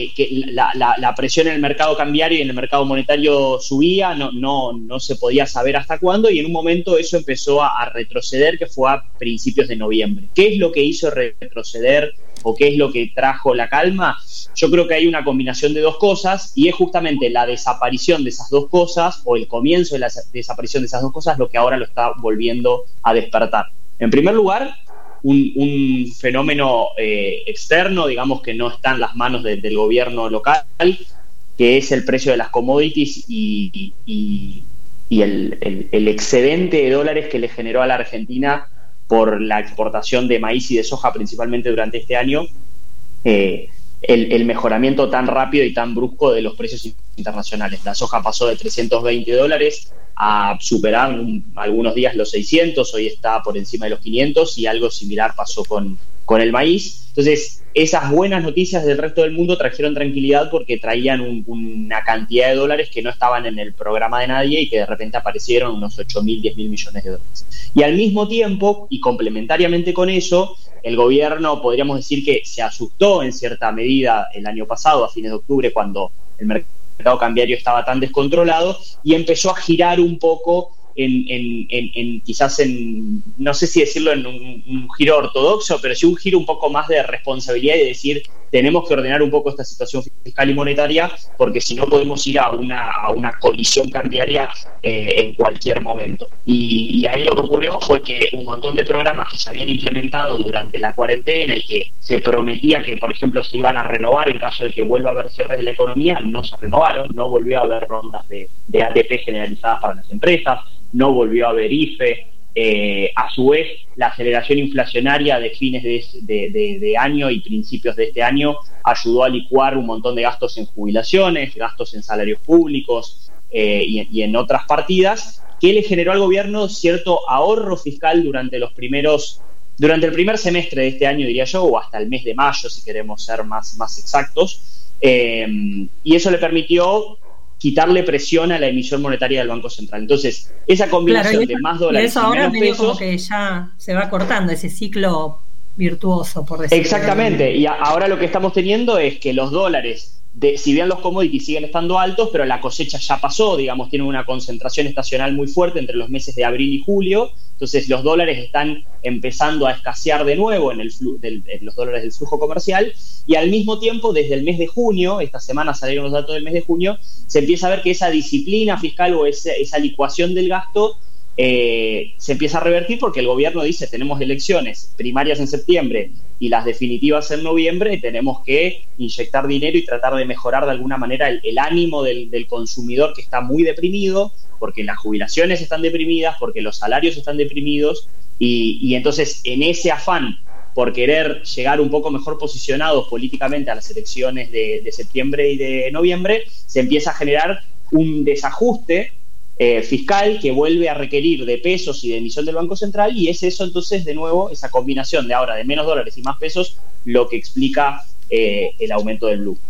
la presión en el mercado cambiario y en el mercado monetario subía, no se podía saber hasta cuándo, y en un momento eso empezó a retroceder, que fue a principios de noviembre. ¿Qué es lo que hizo retroceder o qué es lo que trajo la calma? Yo creo que hay una combinación de dos cosas, y es justamente la desaparición de esas dos cosas, o el comienzo de la desaparición de esas dos cosas, lo que ahora lo está volviendo a despertar. En primer lugar, un fenómeno externo, digamos, que no está en las manos del gobierno local, que es el precio de las commodities y el excedente de dólares que le generó a la Argentina por la exportación de maíz y de soja principalmente durante este año, el mejoramiento tan rápido y tan brusco de los precios internacionales. La soja pasó de $320 a superar algunos días los 600, hoy está por encima de los 500, y algo similar pasó con el maíz. Entonces, esas buenas noticias del resto del mundo trajeron tranquilidad porque traían una cantidad de dólares que no estaban en el programa de nadie y que de repente aparecieron unos 8.000, 10.000 millones de dólares. Y al mismo tiempo, y complementariamente con eso, el gobierno, podríamos decir que se asustó en cierta medida el año pasado, a fines de octubre, cuando el mercado cambiario estaba tan descontrolado, y empezó a girar un poco quizás no sé si decirlo en un giro ortodoxo, pero sí un giro un poco más de responsabilidad y de decir, tenemos que ordenar un poco esta situación fiscal y monetaria, porque si no podemos ir a una colisión cambiaria en cualquier momento. Y ahí lo que ocurrió fue que un montón de programas que se habían implementado durante la cuarentena y que se prometía que, por ejemplo, se iban a renovar en caso de que vuelva a haber cierre de la economía, no se renovaron, no volvió a haber rondas de ATP generalizadas para las empresas, no volvió a haber IFE. A su vez, la aceleración inflacionaria de fines de año y principios de este año ayudó a licuar un montón de gastos en jubilaciones, gastos en salarios públicos y en otras partidas, que le generó al gobierno cierto ahorro fiscal durante el primer semestre de este año, diría yo, o hasta el mes de mayo, si queremos ser más exactos, y eso le permitió quitarle presión a la emisión monetaria del Banco Central. Entonces, esa combinación de más dólares y eso ahora menos pesos, como que ya se va cortando ese ciclo virtuoso, por decirlo. Exactamente, y ahora lo que estamos teniendo es que los dólares, si bien los commodities siguen estando altos, pero la cosecha ya pasó, digamos, tienen una concentración estacional muy fuerte entre los meses de abril y julio, entonces los dólares están empezando a escasear de nuevo en los dólares del flujo comercial, y al mismo tiempo, desde el mes de junio, esta semana salieron los datos del mes de junio, se empieza a ver que esa disciplina fiscal o esa licuación del gasto se empieza a revertir, porque el gobierno dice, tenemos elecciones primarias en septiembre y las definitivas en noviembre, tenemos que inyectar dinero y tratar de mejorar de alguna manera el ánimo del consumidor, que está muy deprimido, porque las jubilaciones están deprimidas, porque los salarios están deprimidos, y entonces en ese afán por querer llegar un poco mejor posicionados políticamente a las elecciones de septiembre y de noviembre, se empieza a generar un desajuste fiscal que vuelve a requerir de pesos y de emisión del Banco Central, y es eso entonces de nuevo, esa combinación de ahora de menos dólares y más pesos, lo que explica el aumento del blue.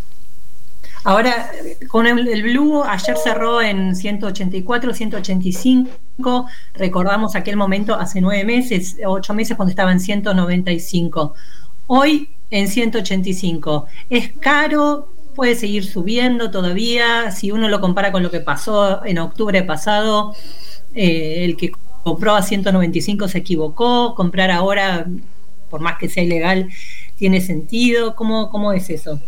Ahora, con el blue ayer cerró en 184, 185, recordamos aquel momento hace 9 meses, 8 meses cuando estaba en 195, hoy en 185, ¿es caro? ¿Puede seguir subiendo todavía? Si uno lo compara con lo que pasó en octubre pasado, el que compró a 195 se equivocó, comprar ahora, por más que sea ilegal, ¿tiene sentido? ¿Cómo es eso?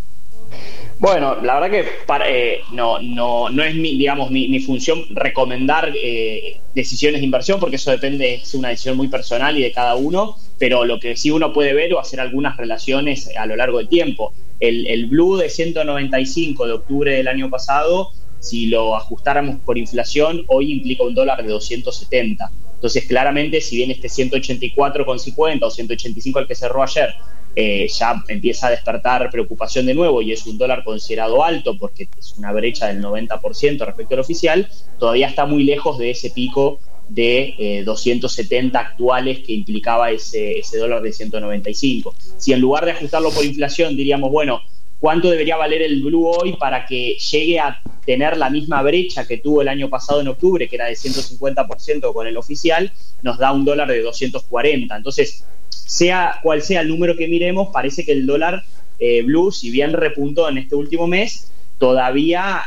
Bueno, la verdad que no es mi función recomendar decisiones de inversión, porque eso depende, es una decisión muy personal y de cada uno, pero lo que sí uno puede ver o hacer algunas relaciones a lo largo del tiempo. El blue de 195 de octubre del año pasado, si lo ajustáramos por inflación, hoy implica un dólar de 270. Entonces, claramente, si bien este 184,50 o 185 el que cerró ayer, ya empieza a despertar preocupación de nuevo y es un dólar considerado alto porque es una brecha del 90% respecto al oficial, todavía está muy lejos de ese pico de 270 actuales que implicaba ese dólar de 195. Si en lugar de ajustarlo por inflación diríamos, bueno, ¿cuánto debería valer el blue hoy para que llegue a tener la misma brecha que tuvo el año pasado en octubre, que era de 150% con el oficial? Nos da un dólar de 240. Entonces, sea cual sea el número que miremos, parece que el dólar blue, si bien repuntó en este último mes, todavía,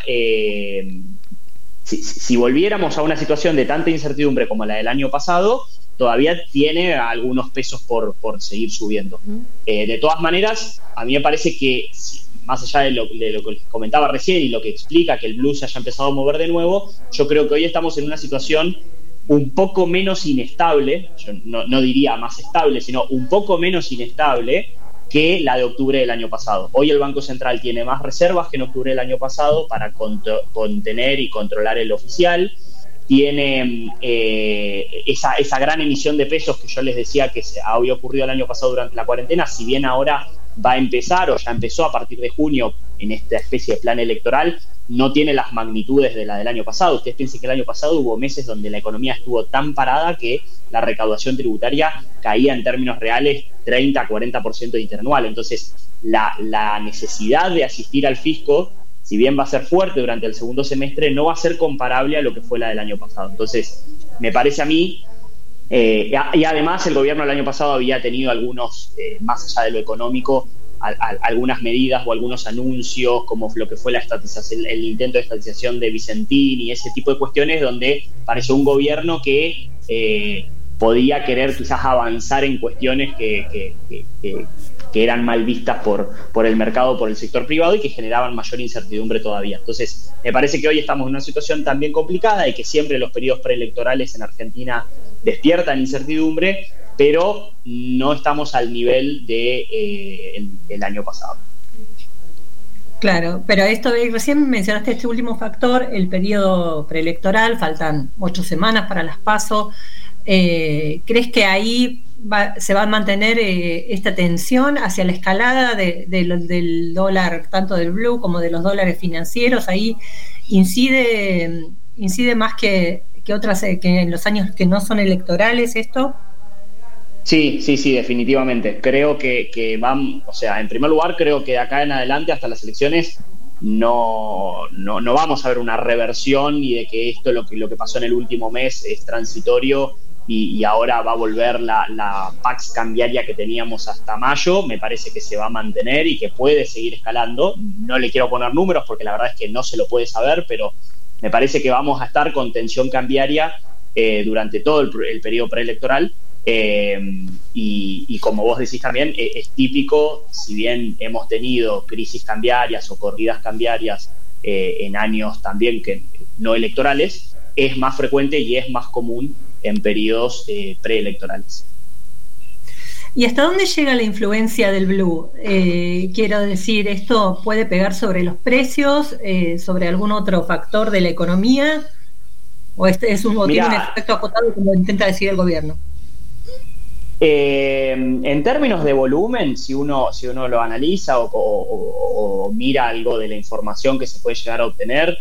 si volviéramos a una situación de tanta incertidumbre como la del año pasado, todavía tiene algunos pesos por seguir subiendo. De todas maneras, a mí me parece que, más allá de lo que les comentaba recién y lo que explica que el blue se haya empezado a mover de nuevo, yo creo que hoy estamos en una situación un poco menos inestable, yo no diría más estable, sino un poco menos inestable que la de octubre del año pasado. Hoy el Banco Central tiene más reservas que en octubre del año pasado para contener y controlar el oficial. Tiene esa gran emisión de pesos que yo les decía que había ocurrido el año pasado durante la cuarentena, si bien ahora va a empezar o ya empezó a partir de junio en esta especie de plan electoral, no tiene las magnitudes de la del año pasado. Ustedes piensen que el año pasado hubo meses donde la economía estuvo tan parada que la recaudación tributaria caía en términos reales 30-40% interanual. Entonces, la necesidad de asistir al fisco, si bien va a ser fuerte durante el segundo semestre, no va a ser comparable a lo que fue la del año pasado. Entonces, me parece a mí, y además el gobierno del año pasado había tenido algunos, más allá de lo económico, algunas medidas o algunos anuncios, como lo que fue la estatización, el intento de estatización de Vicentín y ese tipo de cuestiones, donde pareció un gobierno que podía querer quizás avanzar en cuestiones que eran mal vistas por el mercado, por el sector privado, y que generaban mayor incertidumbre todavía. Entonces, me parece que hoy estamos en una situación también complicada y que siempre los periodos preelectorales en Argentina despiertan incertidumbre, pero no estamos al nivel de el año pasado. Claro, pero esto recién mencionaste este último factor, el periodo preelectoral, faltan 8 semanas para las PASO. ¿Crees que ahí se va a mantener esta tensión hacia la escalada del dólar, tanto del blue como de los dólares financieros? Ahí incide más que otras, que en los años que no son electorales esto. Sí, definitivamente. Creo que van, o sea, en primer lugar, creo que de acá en adelante hasta las elecciones no vamos a ver una reversión y de que esto lo que pasó en el último mes es transitorio y ahora va a volver la pax cambiaria que teníamos hasta mayo. Me parece que se va a mantener y que puede seguir escalando. No le quiero poner números porque la verdad es que no se lo puede saber, pero me parece que vamos a estar con tensión cambiaria durante todo el periodo preelectoral. Y como vos decís también, es típico, si bien hemos tenido crisis cambiarias o corridas cambiarias en años también que no electorales, es más frecuente y es más común en periodos preelectorales. ¿Y hasta dónde llega la influencia del blue? Quiero decir, ¿esto puede pegar sobre los precios, sobre algún otro factor de la economía? ¿O tiene un efecto acotado como intenta decir el gobierno? En términos de volumen, si uno lo analiza o mira algo de la información que se puede llegar a obtener,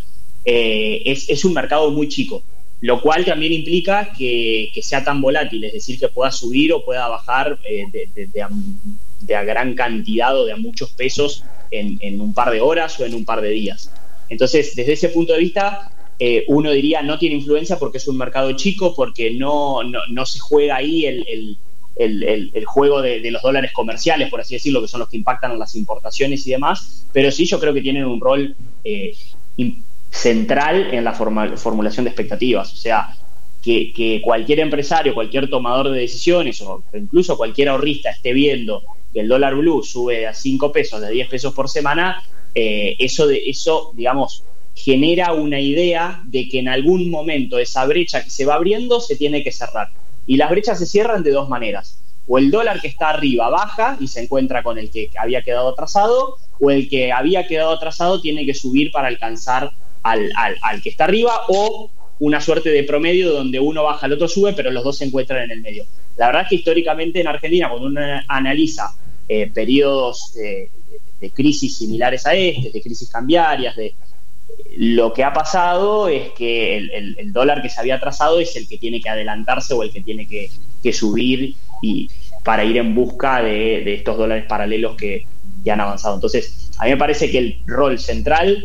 es un mercado muy chico, lo cual también implica que sea tan volátil, es decir, que pueda subir o pueda bajar de a gran cantidad o de a muchos pesos en un par de horas o en un par de días. Entonces, desde ese punto de vista, uno diría no tiene influencia porque es un mercado chico, porque no se juega ahí el juego de los dólares comerciales, por así decirlo, que son los que impactan en las importaciones y demás, pero sí yo creo que tienen un rol central en la formulación de expectativas. O sea, que cualquier empresario, cualquier tomador de decisiones o incluso cualquier ahorrista esté viendo que el dólar blue sube a 5 pesos, de 10 pesos por semana, eso, digamos, genera una idea de que en algún momento esa brecha que se va abriendo se tiene que cerrar. Y las brechas se cierran de dos maneras. O el dólar que está arriba baja y se encuentra con el que había quedado atrasado, o el que había quedado atrasado tiene que subir para alcanzar al que está arriba, o una suerte de promedio donde uno baja, el otro sube, pero los dos se encuentran en el medio. La verdad es que históricamente en Argentina, cuando uno analiza periodos de crisis similares a de crisis cambiarias, lo que ha pasado es que el dólar que se había atrasado es el que tiene que adelantarse o el que tiene que subir y para ir en busca de estos dólares paralelos que han avanzado. Entonces, a mí me parece que el rol central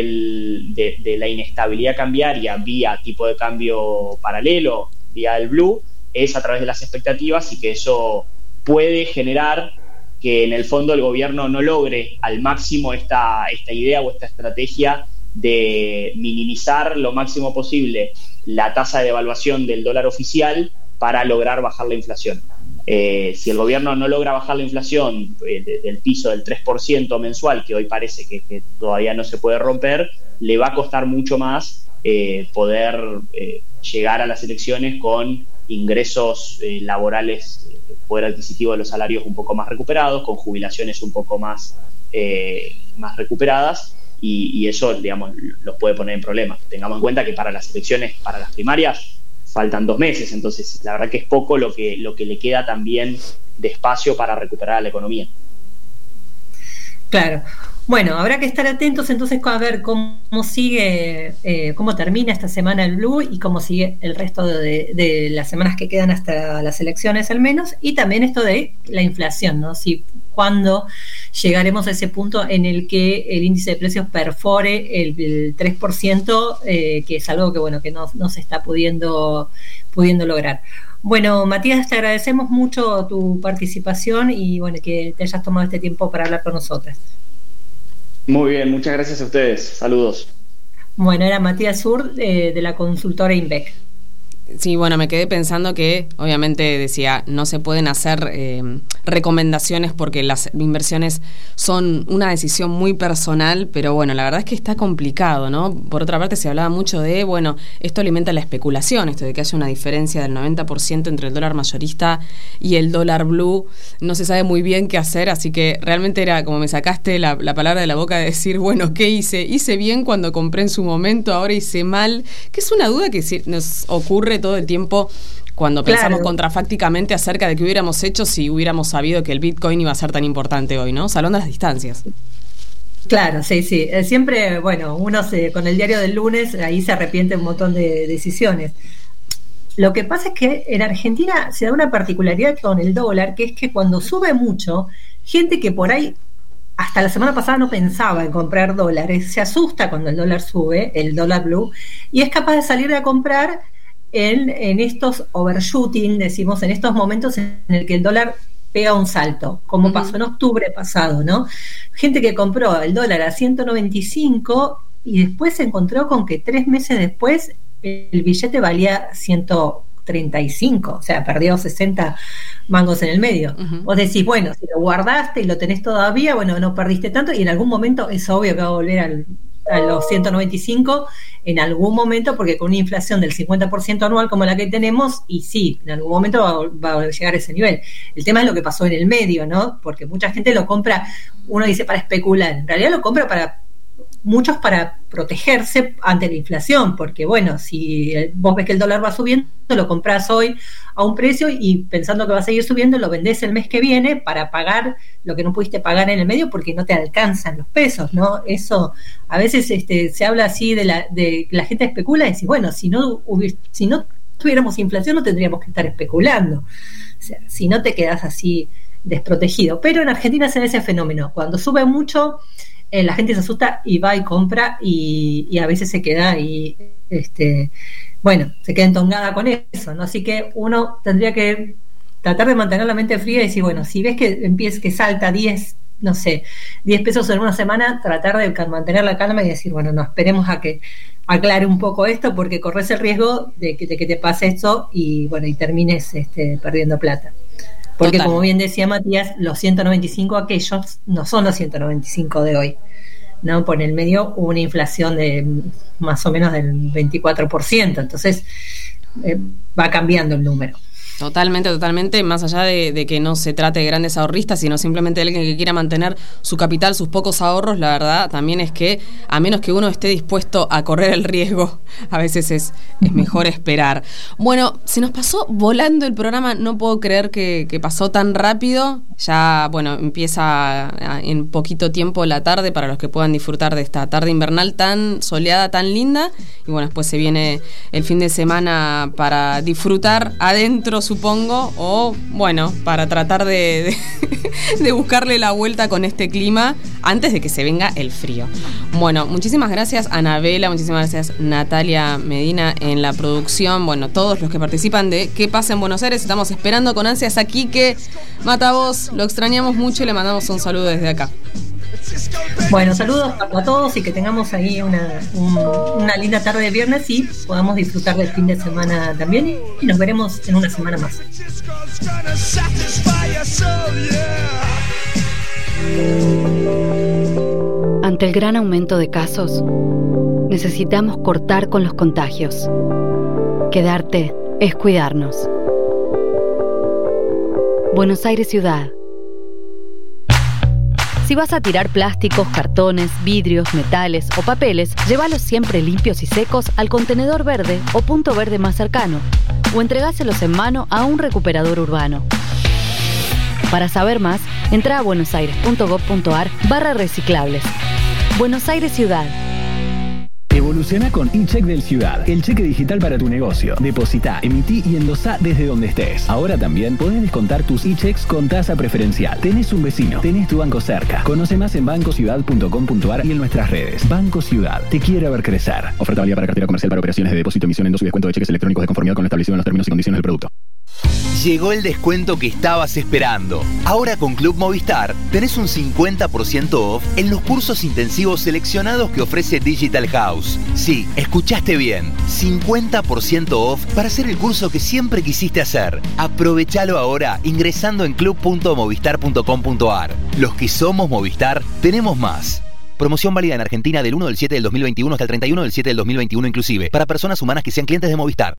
de la inestabilidad cambiaria vía tipo de cambio paralelo, vía el blue, es a través de las expectativas, y que eso puede generar que en el fondo el gobierno no logre al máximo esta idea o esta estrategia de minimizar lo máximo posible la tasa de devaluación del dólar oficial para lograr bajar la inflación. Si el gobierno no logra bajar la inflación del piso del 3% mensual, que hoy parece que todavía no se puede romper, le va a costar mucho más poder llegar a las elecciones con ingresos laborales, poder adquisitivo de los salarios un poco más recuperados, con jubilaciones un poco más recuperadas, y eso, digamos, los puede poner en problemas. Tengamos en cuenta que para las elecciones, para las primarias, faltan 2 meses, entonces la verdad que es poco lo que le queda también de espacio para recuperar a la economía. Claro. Bueno, habrá que estar atentos entonces a ver cómo sigue, cómo termina esta semana el Blue y cómo sigue el resto de las semanas que quedan hasta las elecciones al menos, y también esto de la inflación, ¿no? Si cuándo llegaremos a ese punto en el que el índice de precios perfore el 3%, que es algo que bueno que no se está pudiendo lograr. Bueno, Matías, te agradecemos mucho tu participación y bueno que te hayas tomado este tiempo para hablar con nosotras. Muy bien, muchas gracias a ustedes. Saludos. Bueno, era Matías Sur de la consultora INVEC. Sí, bueno, me quedé pensando que obviamente decía, no se pueden hacer recomendaciones porque las inversiones son una decisión muy personal, pero bueno, la verdad es que está complicado, ¿no? Por otra parte se hablaba mucho de, bueno, esto alimenta la especulación, esto de que haya una diferencia del 90% entre el dólar mayorista y el dólar blue, no se sabe muy bien qué hacer, así que realmente era como me sacaste la palabra de la boca de decir, bueno, ¿qué hice? Hice bien cuando compré en su momento, ahora hice mal, que es una duda que nos ocurre todo el tiempo cuando pensamos contrafácticamente acerca de qué hubiéramos hecho si hubiéramos sabido que el Bitcoin iba a ser tan importante hoy, ¿no? Salón de las distancias. Claro, sí. Siempre, bueno, uno con el diario del lunes, ahí se arrepiente un montón de decisiones. Lo que pasa es que en Argentina se da una particularidad con el dólar, que es que cuando sube mucho, gente que por ahí hasta la semana pasada no pensaba en comprar dólares, se asusta cuando el dólar sube, el dólar blue, y es capaz de salir a comprar en estos overshooting, decimos, en estos momentos en el que el dólar pega un salto, como pasó en octubre pasado, ¿no? Gente que compró el dólar a 195 y después se encontró con que 3 meses después el billete valía 135, o sea, perdió 60 mangos en el medio. Vos decís, bueno, si lo guardaste y lo tenés todavía, bueno, no perdiste tanto, y en algún momento es obvio que va a volver a los 195 en algún momento, porque con una inflación del 50% anual como la que tenemos, y sí, en algún momento va a llegar a ese nivel. El tema es lo que pasó en el medio, ¿no? Porque mucha gente lo compra, uno dice para especular, en realidad lo compra muchos para protegerse ante la inflación, porque bueno, si vos ves que el dólar va subiendo, lo compras hoy a un precio y pensando que va a seguir subiendo, lo vendés el mes que viene para pagar lo que no pudiste pagar en el medio porque no te alcanzan los pesos, ¿no? Eso, a veces se habla así de la gente especula y dice, bueno, si no tuviéramos inflación no tendríamos que estar especulando. O sea, si no te quedás así desprotegido. Pero en Argentina se da ese fenómeno. Cuando sube mucho, la gente se asusta y va y compra y a veces se queda ahí, se queda entongada con eso, ¿no? Así que uno tendría que tratar de mantener la mente fría y decir, bueno, si ves que salta 10 pesos en una semana, tratar de mantener la calma y decir, bueno, no, esperemos a que aclare un poco esto porque corres el riesgo de que te pase esto y bueno, y termines perdiendo plata. Porque como bien decía Matías, los 195 aquellos no son los 195 de hoy, ¿no? Por el medio hubo una inflación de más o menos del 24%, entonces va cambiando el número. Totalmente, más allá de que no se trate de grandes ahorristas, sino simplemente de alguien que quiera mantener su capital, sus pocos ahorros, la verdad también es que, a menos que uno esté dispuesto a correr el riesgo, a veces es mejor esperar. Bueno, se nos pasó volando el programa, no puedo creer que pasó tan rápido, ya, bueno, empieza en poquito tiempo la tarde para los que puedan disfrutar de esta tarde invernal tan soleada, tan linda, y bueno, después se viene el fin de semana para disfrutar adentro, supongo, o bueno, para tratar de buscarle la vuelta con este clima antes de que se venga el frío. Bueno, muchísimas gracias Anabela, muchísimas gracias Natalia Medina en la producción, bueno, todos los que participan de ¿Qué pasa en Buenos Aires? Estamos esperando con ansias a Quique Matavoz, lo extrañamos mucho y le mandamos un saludo desde acá. Bueno, saludos a todos y que tengamos ahí una linda tarde de viernes y podamos disfrutar del fin de semana también y nos veremos en una semana más. Ante el gran aumento de casos, necesitamos cortar con los contagios. Quedarte es cuidarnos. Buenos Aires Ciudad. Si vas a tirar plásticos, cartones, vidrios, metales o papeles, llévalos siempre limpios y secos al contenedor verde o punto verde más cercano, o entregáselos en mano a un recuperador urbano. Para saber más, entra a buenosaires.gov.ar/reciclables. Buenos Aires Ciudad. Evoluciona con eCheck del Ciudad, el cheque digital para tu negocio. Depositá, emití y endosá desde donde estés. Ahora también podés descontar tus eChecks con tasa preferencial. Tenés un vecino, tenés tu banco cerca. Conoce más en bancociudad.com.ar y en nuestras redes. Banco Ciudad, te quiere ver crecer. Oferta válida para cartera comercial para operaciones de depósito, emisión, endoso y descuento de cheques electrónicos de conformidad con lo establecido en los términos y condiciones del producto. Llegó el descuento que estabas esperando. Ahora con Club Movistar tenés un 50% off en los cursos intensivos seleccionados que ofrece Digital House. Sí, escuchaste bien. 50% off para hacer el curso que siempre quisiste hacer. Aprovechalo ahora ingresando en club.movistar.com.ar. Los que somos Movistar tenemos más. Promoción válida en Argentina del 1 del 7 del 2021 hasta el 31 del 7 del 2021 inclusive, para personas humanas que sean clientes de Movistar.